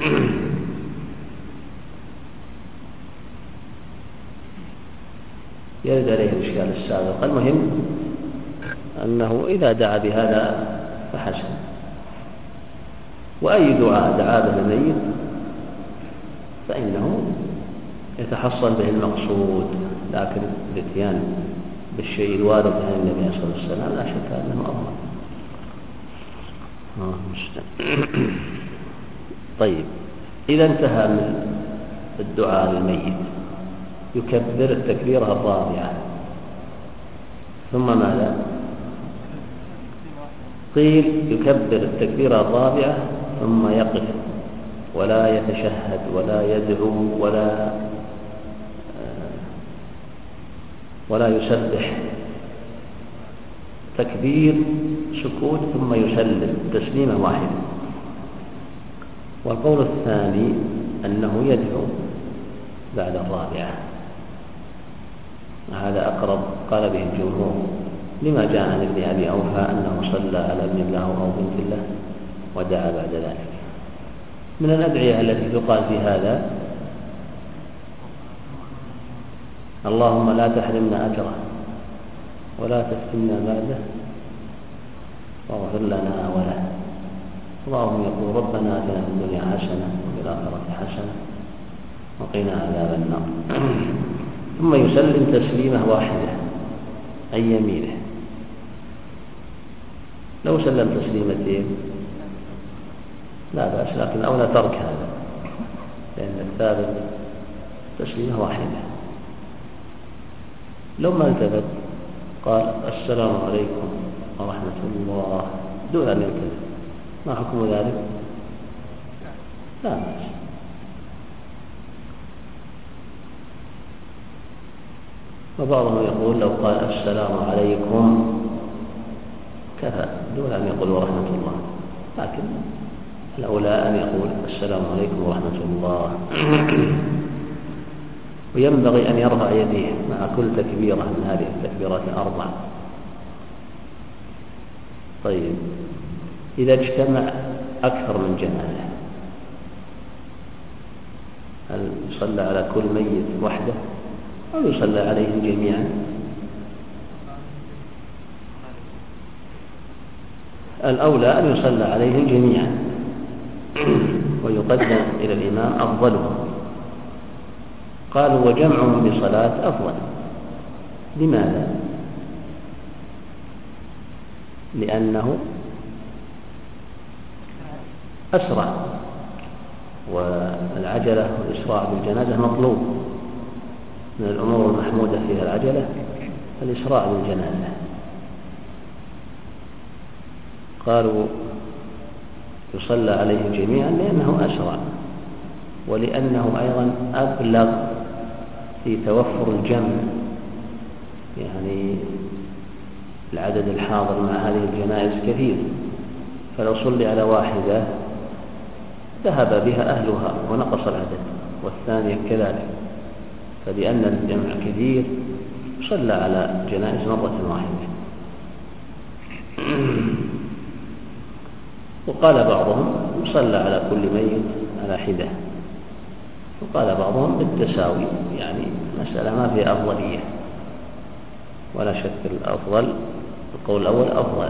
يرد عليه الإشكال السابق. المهم أنه إذا دعا بهذا فحسن، وأي دعاء دعا به الميت فإنه يتحصل به المقصود، لكن الاتيان بالشيء الوارد عن النبي صلى الله عليه وسلم لا شك أنه أفضل. طيب، إذا انتهى من الدعاء للميت يكبر التكبيرة الرابعة، ثم ماذا؟ قيل يكبر التكبيرة الرابعة ثم يقف ولا يتشهد ولا يدعو ولا ولا يسبح، تكبير سكوت ثم يسلم تسليمة واحدة. والقول الثاني أنه يدعو بعد الرابعة، هذا أقرب قال به الجمهور لما جاء عن ابن أبي أوفى أنه صلى على ابن له أو بنت له ودعا بعد ذلك. من الأدعية التي تقال في هذا اللهم لا تحرمنا أجره ولا تفتنا بعده واغفر لنا وله. اللهم يقول ربنا آتنا في الدنيا حسنة وفي الآخرة حسنة وقنا عذاب النار. ثم يسلم تسليمة واحدة عن يمينه. لو سلم تسليمتين لا بأس، لكن أولى ترك هذا، لأن الثالث تسليمة واحدة. لو ما التفت قال السلام عليكم ورحمة الله دون أن يلتفت، ما حكم ذلك؟ لا بأس. وبعضهم يقول لو قال السلام عليكم كفى دون أن يقول ورحمة الله، لكن الأولى أن يقول السلام عليكم ورحمة الله. وينبغي أن يرفع يديه مع كل تكبيرة من هذه التكبيرات الأربع. طيب، إذا اجتمع أكثر من جنازة هل يصلى على كل ميت وحده أو يصلى عليهم جميعا؟ الأولى أن يصلى عليهم جميعا ويقدم إلى الإمام أفضلهم. قالوا وجمعهم بصلاة أفضل. لماذا؟ لأنه أسرع، والعجلة والإسراع بالجنازة مطلوب، من الأمور المحمودة فيها العجلة الإسراع بالجنازة. قالوا يصلى عليهم جميعا لأنه أسرع، ولأنه أيضا أبلغ في توفر الجمع، يعني العدد الحاضر مع هذه الجنائز كثير، فلو صلي على واحدة ذهب بها أهلها ونقص العدد، والثانية كذلك، فلأن الجمع كثير صلى على جنائز مرة واحدة. وقال بعضهم يصلى على كل ميت على حدة، وقال بعضهم بالتساوي، يعني مسألة ما فيها أفضلية، ولا شك الأفضل القول الأول أفضل.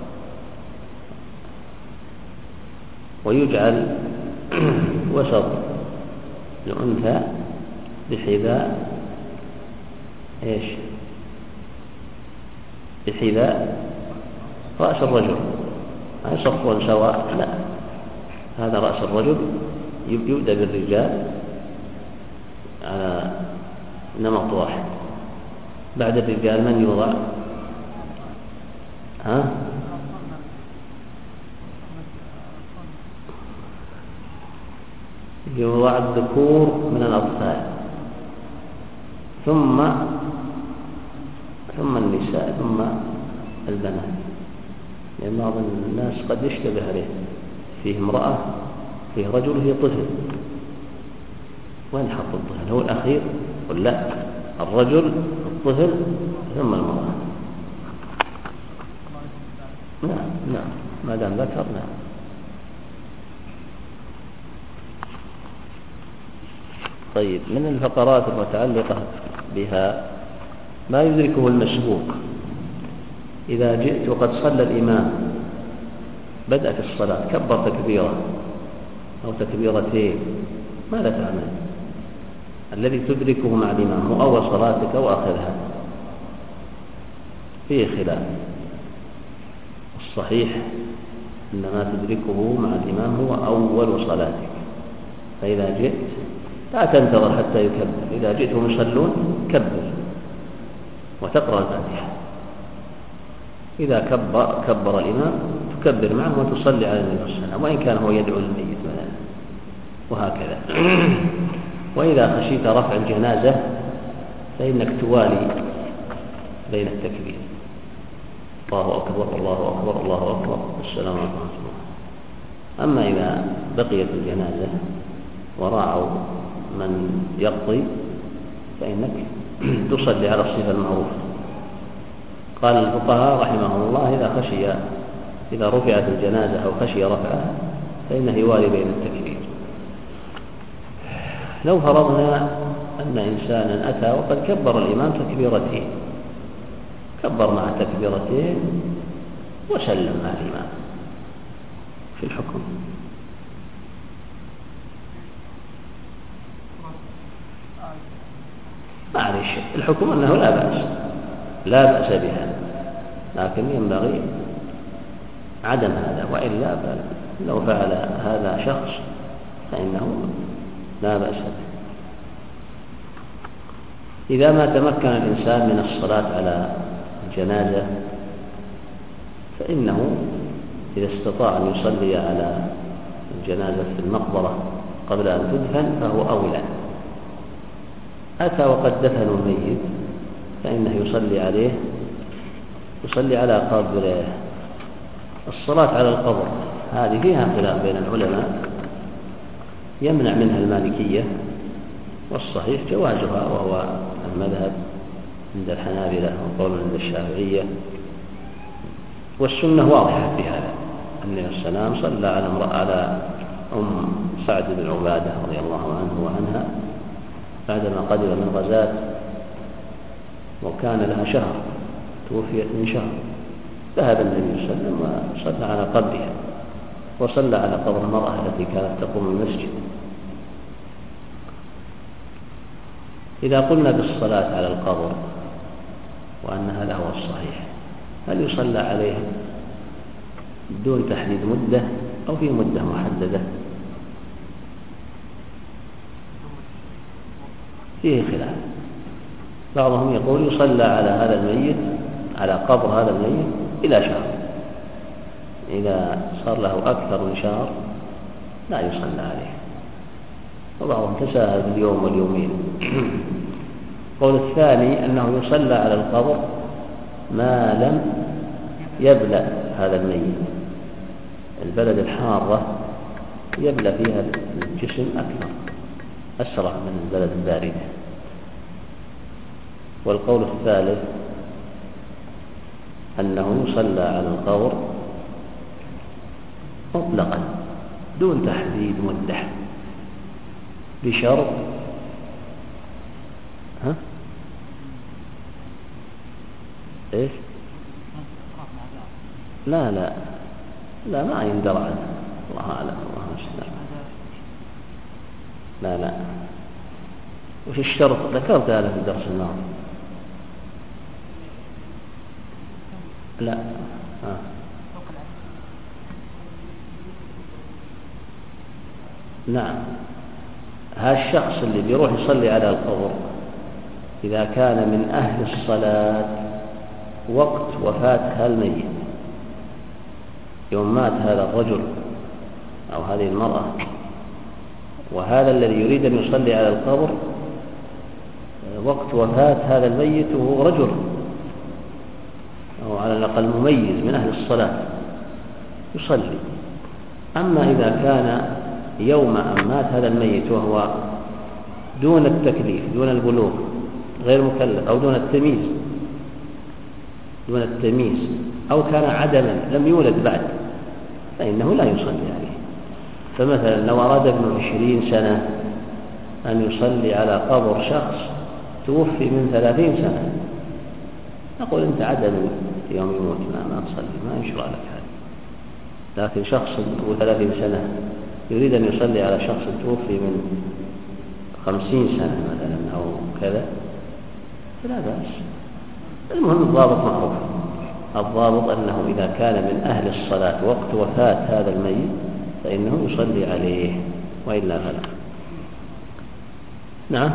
ويجعل وسط الأنثى بحذاء إيش؟ بحذاء رأس الرجل، ما صفوا سواء، لا، هذا رأس الرجل يبدأ بالرجال على نمط واحد، بعد الرجال من يوضع؟ ها؟ يوضع الذكور من الأطفال، ثم ثم النساء، ثم البنات، لأن بعض الناس قد يشتبه عليه، فيه امرأة فيه رجل فيه طفل، وين حط الطفل؟ هو الأخير ولا لا؟ الرجل الطفل ثم المرأة. نعم نعم، ما دام ذكر نعم. طيب، من الفقرات المتعلقة بها ما يدركه المسبوق. إذا جئت وقد صلى الإمام بدأت الصلاة، كبر تكبيرة أو تكبيرتين، ماذا تعمل؟ الذي تدركه مع الإمام هو أول صلاتك أو آخرها؟ فيه خلاف. الصحيح أن ما تدركه مع الإمام هو أول صلاتك، فإذا جئت لا تنتظر حتى يكبر، إذا جئتهم يصلون كبر وتقرأ الفاتحة، إذا كبر, كبر الإمام تكبر معه وتصلي على النبي صلى الله عليه وسلم، وإن كان هو يدعو للميت مثلا، وهكذا. وإذا خشيت رفع الجنازة فإنك توالي بين التكبير، الله أكبر الله أكبر الله أكبر السلام عليكم ورحمة الله. أما إذا بقيت الجنازة وراعوا من يقضي فإنك تصلي على الصفة المعروفة. قال الفقهاء رحمهم الله إذا خشي إذا رفعت الجنازة أو خشي رفعها فإنه يوالي بين التكبير. لو فرضنا أن إنسانا أتى وقد كبر الإمام تكبيرتين، كبر مع تكبيرتين وسلم مع الإمام، في الحكم؟ معلش، الحكم أنه لا بأس لا بأس بها، لكن ينبغي عدم هذا، وإلا لو فعل هذا شخص فإنه لا بأس به. إذا ما تمكن الإنسان من الصلاة على الجنازة فإنه إذا استطاع أن يصلي على الجنازة في المقبرة قبل أن تدفن فهو أولى. أتى وقد دفنوا الميت فإنه يصلي عليه، يصلي على قبره. الصلاة على القبر هذه فيها خلاف بين العلماء، يمنع منها المالكية، والصحيح جوازها وهو المذهب عند الحنابلة وقول عند الشافعية. والسنة واضحة في هذا، النبي صلى الله عليه وسلم صلى على امرأة على أم سعد بن عبادة رضي الله عنه وعنها بعدما قدم من غزاة، وكان لها شهر، توفيت من شهر، ذهب النبي صلى الله عليه وسلم وصلى على قبرها، وصلى على قبر المرأة التي كانت تقوم المسجد. إذا قلنا بالصلاة على القبر وأن هذا هو الصحيح، هل يصلى عليها دون تحديد مدة أو في مدة محددة؟ فيه خلاف. بعضهم يقول يصلى على هذا الميت على قبر هذا الميت إلى شهر، إذا صار له أكثر من شهر لا يصلى عليه، وبعضهم تساهل باليوم واليومين. القول الثاني أنه يصلى على القبر ما لم يبلى هذا الميت، البلد الحارة يبلى فيها الجسم أكثر أسرع من البلد الباردة، والقول الثالث أنه يصلى على القبر مطلقا دون تحديد مدة بشرط ها إيش لا لا لا ما يندر عنه الله أعلم الله أعلم. لا لا وش الشرط ذكرت هذا في الدرس الماضي لا آه. نعم هذا الشخص اللي بيروح يصلي على القبر إذا كان من أهل الصلاة وقت وفاة الميت يوم مات هذا الرجل أو هذه المرأة وهذا الذي يريد أن يصلي على القبر وقت وفاة هذا الميت وهو رجل أو على الأقل مميز من أهل الصلاة يصلي. أما إذا كان يوم أن مات هذا الميت وهو دون التكليف دون البلوغ غير مكلف أو دون التمييز دون التمييز أو كان عدما لم يولد بعد فإنه لا يصلي عليه. فمثلا لو أراد ابن عشرين سنة أن يصلي على قبر شخص توفي من ثلاثين سنة نقول أنت عدم يوم يموت ما, ما تصلي ما يشرع لك هذا. لكن شخص ثلاثين سنة يريد أن يصلي على شخص توفي من خمسين سنة مثلا أو كذا فلا بأس. المهم الضابط معروف الضابط أنه إذا كان من أهل الصلاة وقت وفاة هذا الميت فإنه يصلي عليه وإلا فلا. نعم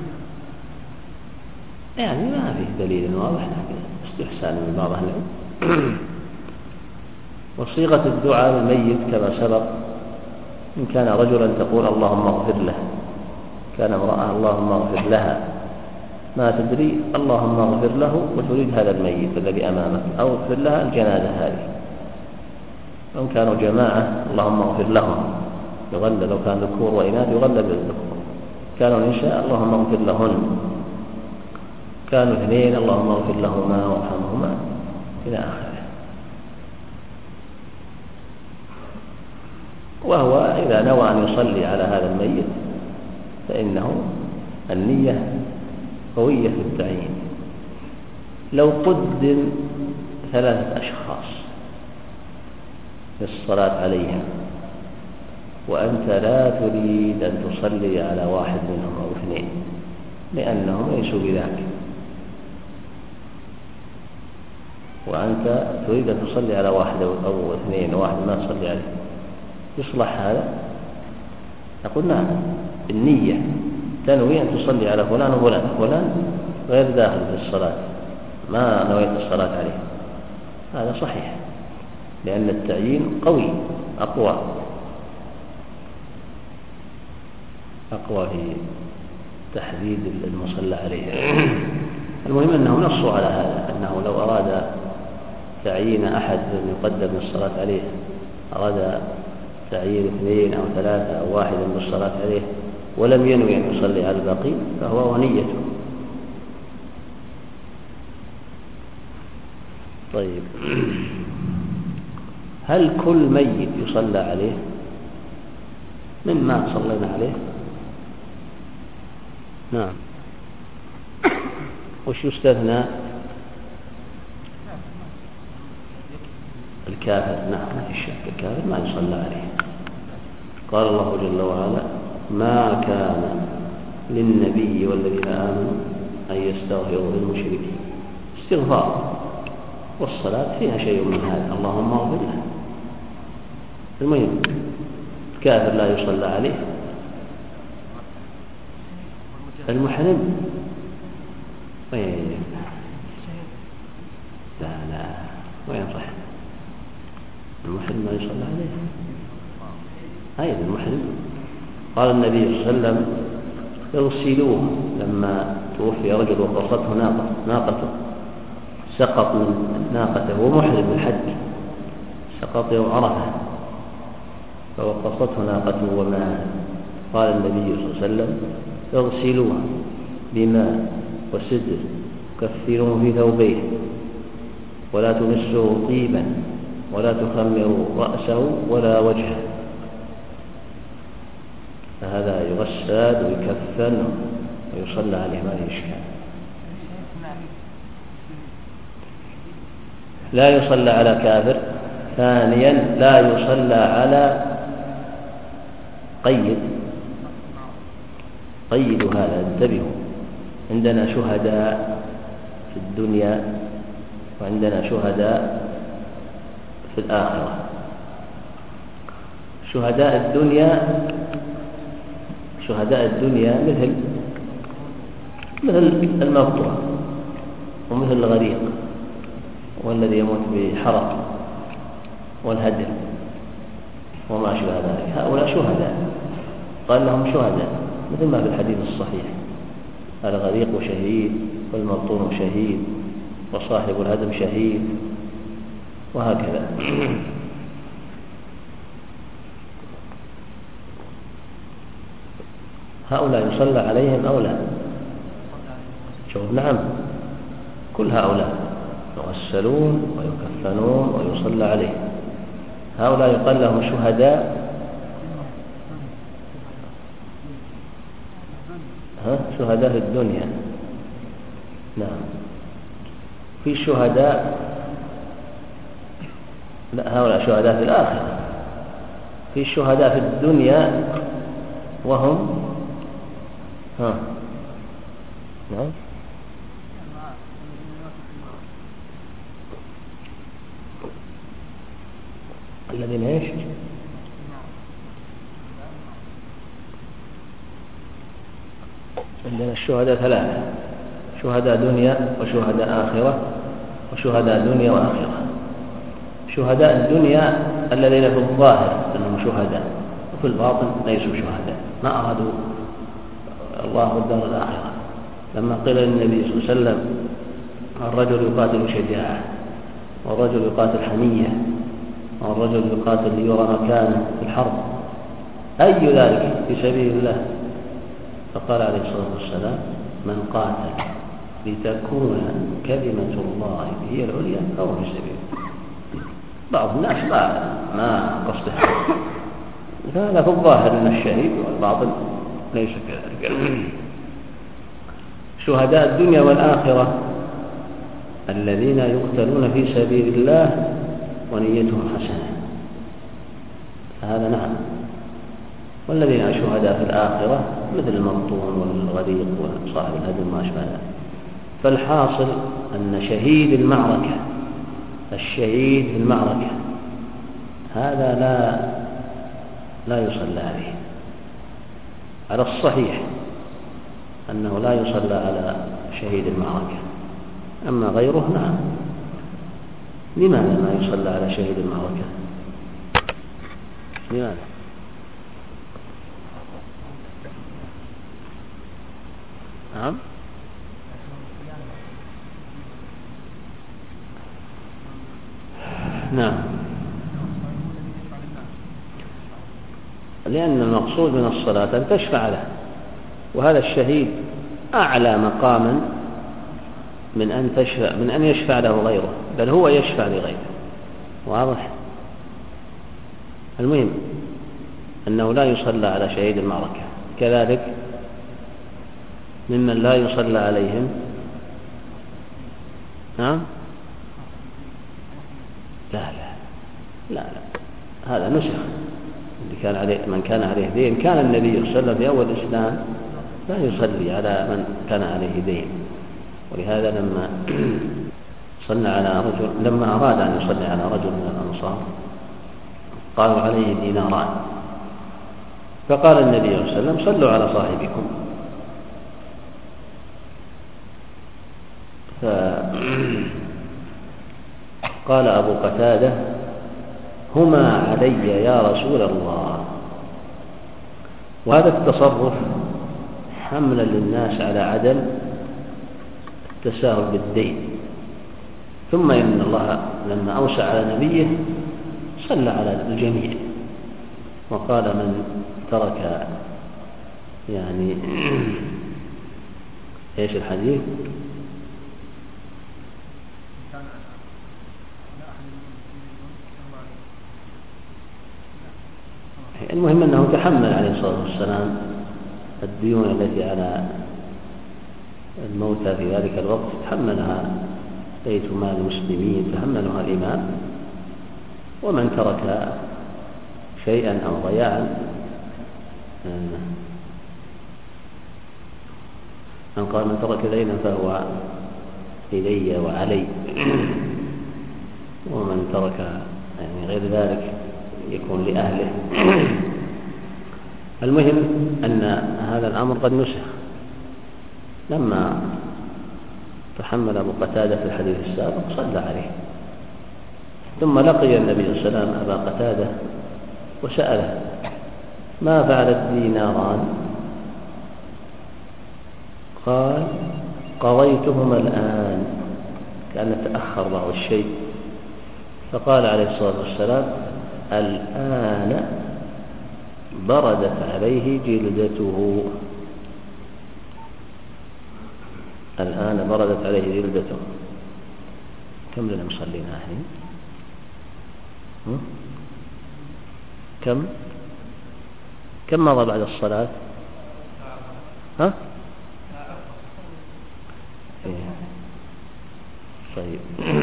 يعني ما فيه دليل واضح استحسان من بعض أهل العلم. وصيغة الدعاء للميت كما سبق إن كان رجلا تقول اللهم اغفر له كان امرأة اللهم اغفر لها ما تدري اللهم اغفر له وتريد هذا الميت الذي أمامك أو اغفر لها الجنازة هذه. لو كانوا جماعة اللهم اغفر لهم يغلب لو كان ذكور وإناث يغلب الذكور كانوا نساء اللهم اغفر لهن كانوا اثنين اللهم اغفر لهما وارحمهما إلى آخره. وهو إذا نوى أن يصلي على هذا الميت فإنه النية قوية في التعيين. لو قدم ثلاثة أشخاص للصلاة عليها وأنت لا تريد أن تصلي على واحد منهم أو اثنين لأنهم ليسوا بذاك وأنت تريد أن تصلي على واحد أو اثنين وواحد ما تصلي عليه يصلح هذا؟ نقول نعم النية تنوي أن تصلي على فلان وفلان فلان غير داخل في الصلاة ما نويت الصلاة عليه هذا صحيح لأن التعيين قوي أقوى أقوى في تحديد المصلى عليه. المهم أنهم نصوا على هذا أنه لو أراد تعيين أحد يقدم الصلاة عليه أراد تعيين اثنين أو ثلاثة أو واحد بالصلاة عليه ولم ينوي أن يصلي على الباقي فهو ونيته. طيب هل كل ميت يصلى عليه مما صلينا عليه؟ نعم. وش يستثنى؟ الكافر. نعم ما في شك الكافر ما يصلى عليه. قال الله جل وعلا ما كان للنبي والذين آمنوا أن يستغفروا للمشركين استغفار والصلاة فيها شيء من هذا اللهم اغفر له. المهم الكافر لا يصلى عليه. المحرم وين؟ لا لا وين صح المحرم ما يصلى عليه أيضا المحرم. قال النبي صلى الله عليه وسلم اغسلوه لما توفي رجل وقصته ناقة ناقته سقط من ناقته ومحرم بالحج سقط يوم عرفة فوقصته ناقته وماء. قال النبي صلى الله عليه وسلم اغسلوها بماء وسدر كفنوه في ثوبيه ولا تمسه طيبا ولا تخمروا رأسه ولا وجهه، فهذا يغسل ويكفن ويصلى عليه ما في إشكال. لا يصلى على كافر. ثانيا لا يصلى على قيد قيدوا هذا، انتبهوا، عندنا شهداء في الدنيا وعندنا شهداء في الآخرة. شهداء الدنيا شهداء الدنيا مثل مثل المقطوع ومثل الغريق والذي يموت بحرق والهدم وما شابه ذلك، هؤلاء شهداء، قال لهم شهداء مثل ما في الحديث الصحيح: الغريق شهيد والمبطون شهيد وصاحب الهدم شهيد، وهكذا. هؤلاء يصلى عليهم أو لا؟ جواب نعم، كل هؤلاء يغسلون ويكفنون ويصلى عليهم. هؤلاء يقال لهم شهداء ها شهداء في الدنيا. نعم. في شهداء، لا، هؤلاء شهداء في الآخرة. في شهداء في الدنيا وهم ها نعم الذين ايش؟ عندنا الشهداء ثلاثة: شهداء دنيا وشهداء آخرة وشهداء دنيا وآخرة. شهداء الدنيا الذين في الظاهر أنهم شهداء وفي الباطن ليسوا شهداء، ما أرادوا الله والدار الآخرة. لما قيل للنبي صلى الله عليه وسلم: الرجل يقاتل شجاعة، والرجل يقاتل حمية، والرجل يقاتل ليرى مكانه في الحرب، أي ذلك في سبيل الله؟ فقال عليه الصلاة والسلام: من قاتل لتكون كلمة الله هي العليا فهو في سبيل الله. بعض الناس ما ما قصده هذا في الظاهر من الشهيد، والباطن ليس كذلك. شهداء الدنيا والآخرة الذين يقتلون في سبيل الله ونيتهم حسنة، هذا نعم. والذين شهداء في الآخرة مثل المبطون والغريق وصاحب الهدم ما أشبه ذلك. فالحاصل أن شهيد المعركة الشهيد في المعركة هذا لا لا يصلى عليه على الصحيح، أنه لا يصلى على شهيد المعركة. أما غيره نعم. لماذا ما يصلى على شهيد المعركة؟ لماذا؟ نعم. نعم، لأن المقصود من الصلاة أن تشفع له، وهذا الشهيد أعلى مقاما من أن تشفع من أن يشفع له غيره، بل هو يشفع لغيره. واضح؟ المهم أنه لا يصلى على شهيد المعركة. كذلك ممن لا يصلى عليهم نعم لا لا لا لا هذا نسخ. اللي كان عليه من كان عليه دين، كان النبي صلى الله عليه وسلم في أول الإسلام لا يصلي على من كان عليه دين، ولهذا لما صلى على رجل لما أراد أن يصلي على رجل من الأنصار قالوا عليه ديناران، فقال النبي صلى الله عليه وسلم: صلوا على صاحبكم. فقال أبو قتادة: هما علي يا رسول الله. وهذا التصرف حملا للناس على عدم التساهل بالدين. ثم إن الله لما أوسع على نبيه صلى على الجميع، وقال: من ترك يعني ايش الحديث؟ المهم أنه تحمل عليه الصلاة والسلام الديون التي على الموتى في ذلك الوقت، تحملها بيت مال المسلمين، تحملها الإمام. ومن ترك شيئا أو ضياعا من قال من ترك دينا فهو إلي وعلي، ومن ترك يعني غير ذلك يكون لأهله. المهم أن هذا الأمر قد نسخ لما تحمل أبو قتادة في الحديث السابق صلى عليه، ثم لقي النبي صلى الله عليه وسلم أبا قتادة وسأله ما فعل الديناران؟ قال قضيتهما الآن، كأن تأخر بعض الشيء. فقال عليه الصلاة والسلام الآن بردت عليه جلدته، الآن بردت عليه جلدته. كم لنا مصلينا الحين؟ كم كم مضى بعد الصلاة؟ ها؟ طيب.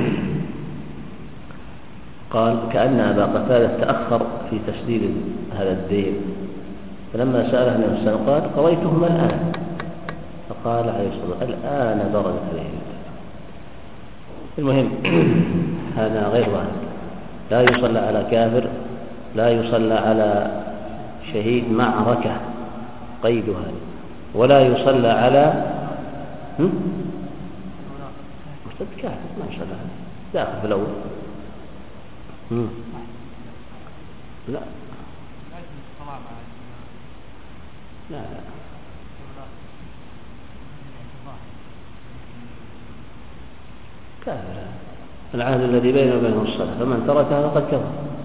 قال كأن أبا قتادة تأخر في تسديد هذا الدين، فلما سأله النبي صلى الله عليه وسلم قال قضيتهما الآن، فقال عليه الصلاة والسلام الآن بردت عليه. المهم هذا غير واحد، لا يصلى على كافر، لا يصلى على شهيد معركة قيد هذا، ولا يصلى على مرتد كافر ما يصلى عليه داخل في الأول. لا لا لا كافر، العهد الذي بينه وبينه الصلاة، فمن تركها فقد كفر.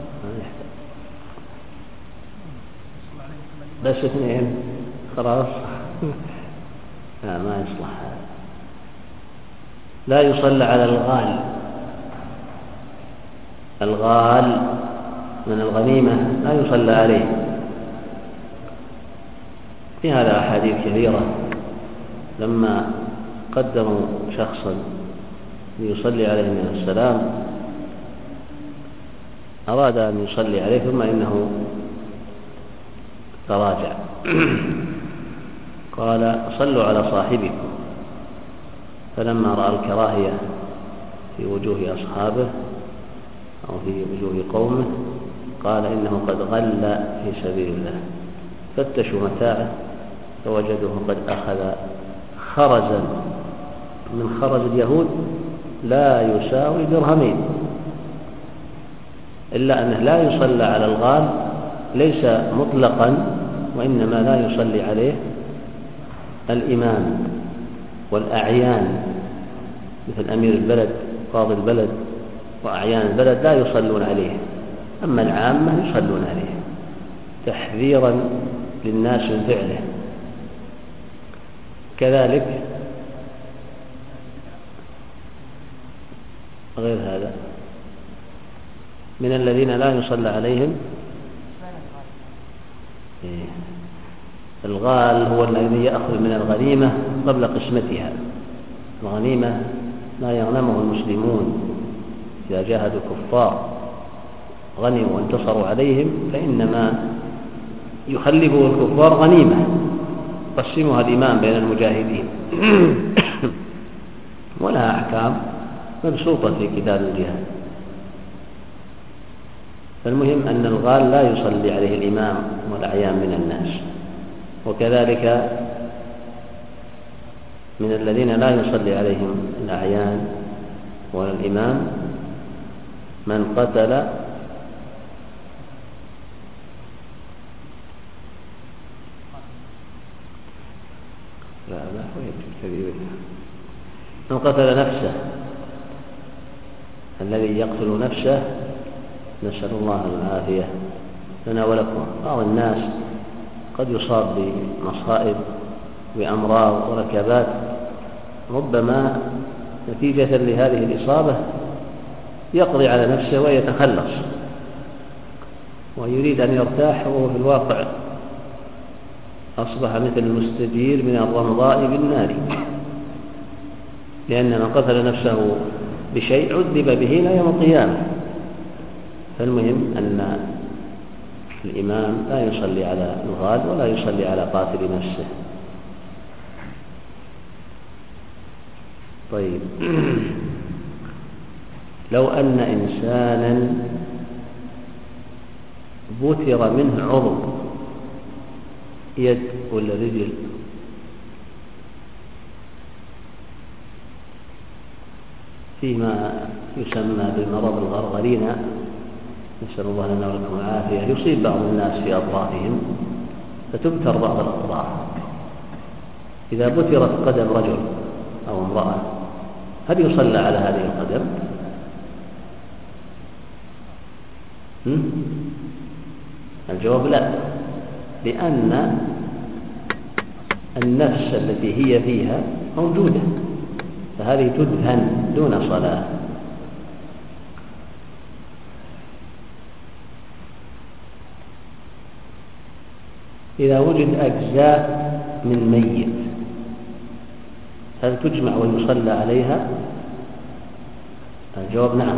بس اثنين خلاص لا ما يصلح. لا يصلى على الغال، الغال من الغنيمة لا يصلى عليه. في هذا أحاديث كثيرة، لما قدموا شخصا ليصلي عليه من السلام أراد أن يصلي عليه ثم إنه تراجع قال صلوا على صاحبكم، فلما رأى الكراهية في وجوه أصحابه أو في وجوه قومه قال إنه قد غل في سبيل الله. فتشوا متاعه فوجدوه قد أخذ خرزا من خرز اليهود لا يساوي درهمين، إلا أنه لا يصلى على الغال ليس مطلقا، وإنما لا يصلي عليه الإمام والأعيان مثل أمير البلد قاضي البلد وأعيان البلد لا يصلون عليه، أما العامة يصلون عليه تحذيرا للناس من فعله. كذلك غير هذا من الذين لا يصلى عليهم الغال هو الذي يأخذ من الغنيمة قبل قسمتها. الغنيمة ما يغنمه المسلمون إذا جاهدوا الكفار غنموا وانتصروا عليهم، فإنما يخلفه الكفار غنيمة قسمها الإمام بين المجاهدين ولها أحكام مبسوطة في كتاب الجهاد. فالمهم أن الغال لا يصلي عليه الإمام والأعيان من الناس. وكذلك من الذين لا يصلي عليهم الأعيان ولا الإمام من قتل لا لا من قتل نفسه، الذي يقتل نفسه نسأل الله العافية لنا ولكم. بعض الناس قد يصاب بمصائب وأمراض وركبات، ربما نتيجة لهذه الإصابة يقضي على نفسه ويتخلص، ويريد أن يرتاح وهو في الواقع أصبح مثل المستجير من الرمضاء بالنار، لأن من قتل نفسه بشيء عذب به إلى يوم القيامة. فالمهم أن الإمام لا يصلي على الغال ولا يصلي على قاتل نفسه. طيب، لو أن إنسانا بتر منه عضو، يد ولا رجل، فيما يسمى بالمرض الغرغرينة، نسأل الله لنا ولكم العافية، يصيب بعض الناس في أطرافهم فتبتر بعض الأطراف. إذا بترت قدم رجل أو امرأة هل يصلى على هذه القدم؟ الجواب لا، لأن النفس التي هي فيها موجودة، فهذه تدهن دون صلاة. إذا وجد أجزاء من ميت هل تجمع ويصلى عليها؟ الجواب نعم،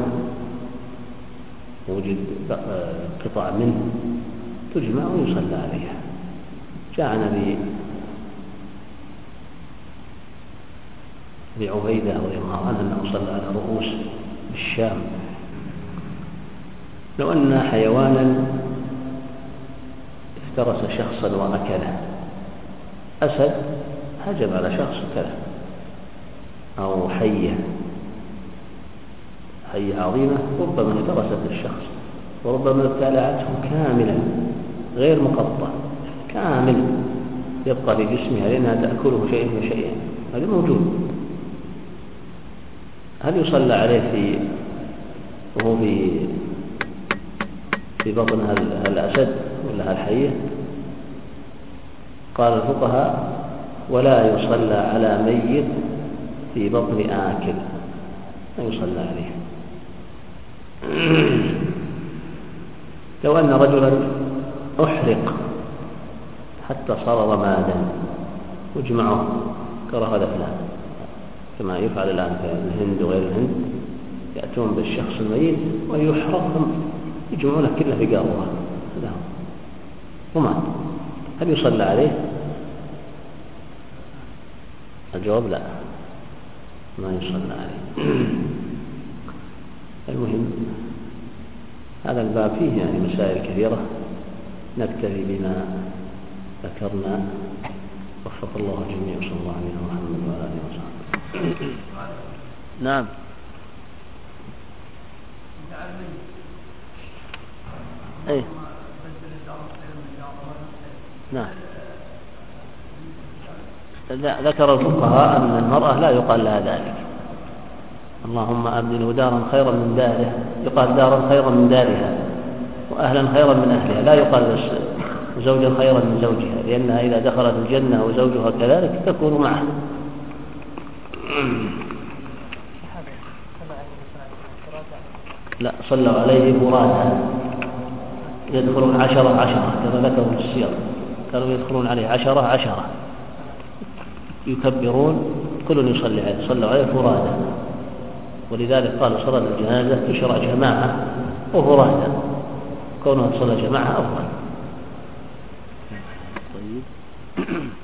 وجد قطع منه تجمع ويصلى عليها. جاء عن أبي عبيدة رضي الله عنه أنه صلى على رؤوس بالشام. لو أن حيوانا افترس شخصا وأكله، أسد هجم على شخص وكله، أو حية حية عظيمة ربما افترست الشخص وربما ابتلعته كاملا غير مقطع، كامل يبقى لجسمها لأنها تأكله شيء فشيء، هذا موجود. هل يصلى عليه في وهو في في بطن الأسد ولا الحية؟ قال الفقهاء ولا يصلى على ميت في بطن آكل، لا يصلى عليه. لو أن رجلا أحرق حتى صار رمادا واجمعه كره الأفلام كما يفعل الآن في الهند وغير الهند، يأتون بالشخص الميت ويحرقهم يجمعونه كله في قارورة ومات، هل يصلى عليه؟ الجواب لا، ما يصلى عليه. المهم هذا الباب فيه يعني مسائل كثيرة، نكتفي بما ذكرنا. وفق الله الجميع، صلى الله عليه محمد وعلى آله وصحبه. نعم. ايه نعم. ذكر الفقهاء أن المرأة لا يقال لها ذلك، اللهم أبدله دارا خيرا من داره، يقال دارا خيرا من دارها وأهلا خيرا من أهلها، لا يقال زوجا خيرا من زوجها، لأنها إذا دخلت الجنة وزوجها كذلك تكون معه. لا، صلوا عليه فرادا، يدخلون عشرة عشرة كما ذكروا في السير، كانوا يدخلون عليه عشرة عشرة يكبرون كل يصلي عليه، صلوا عليه فرادا، ولذلك قالوا صلاة الجنازة تشرع جماعة وفرادا، كونها تصلى جماعة أفضل. طيب.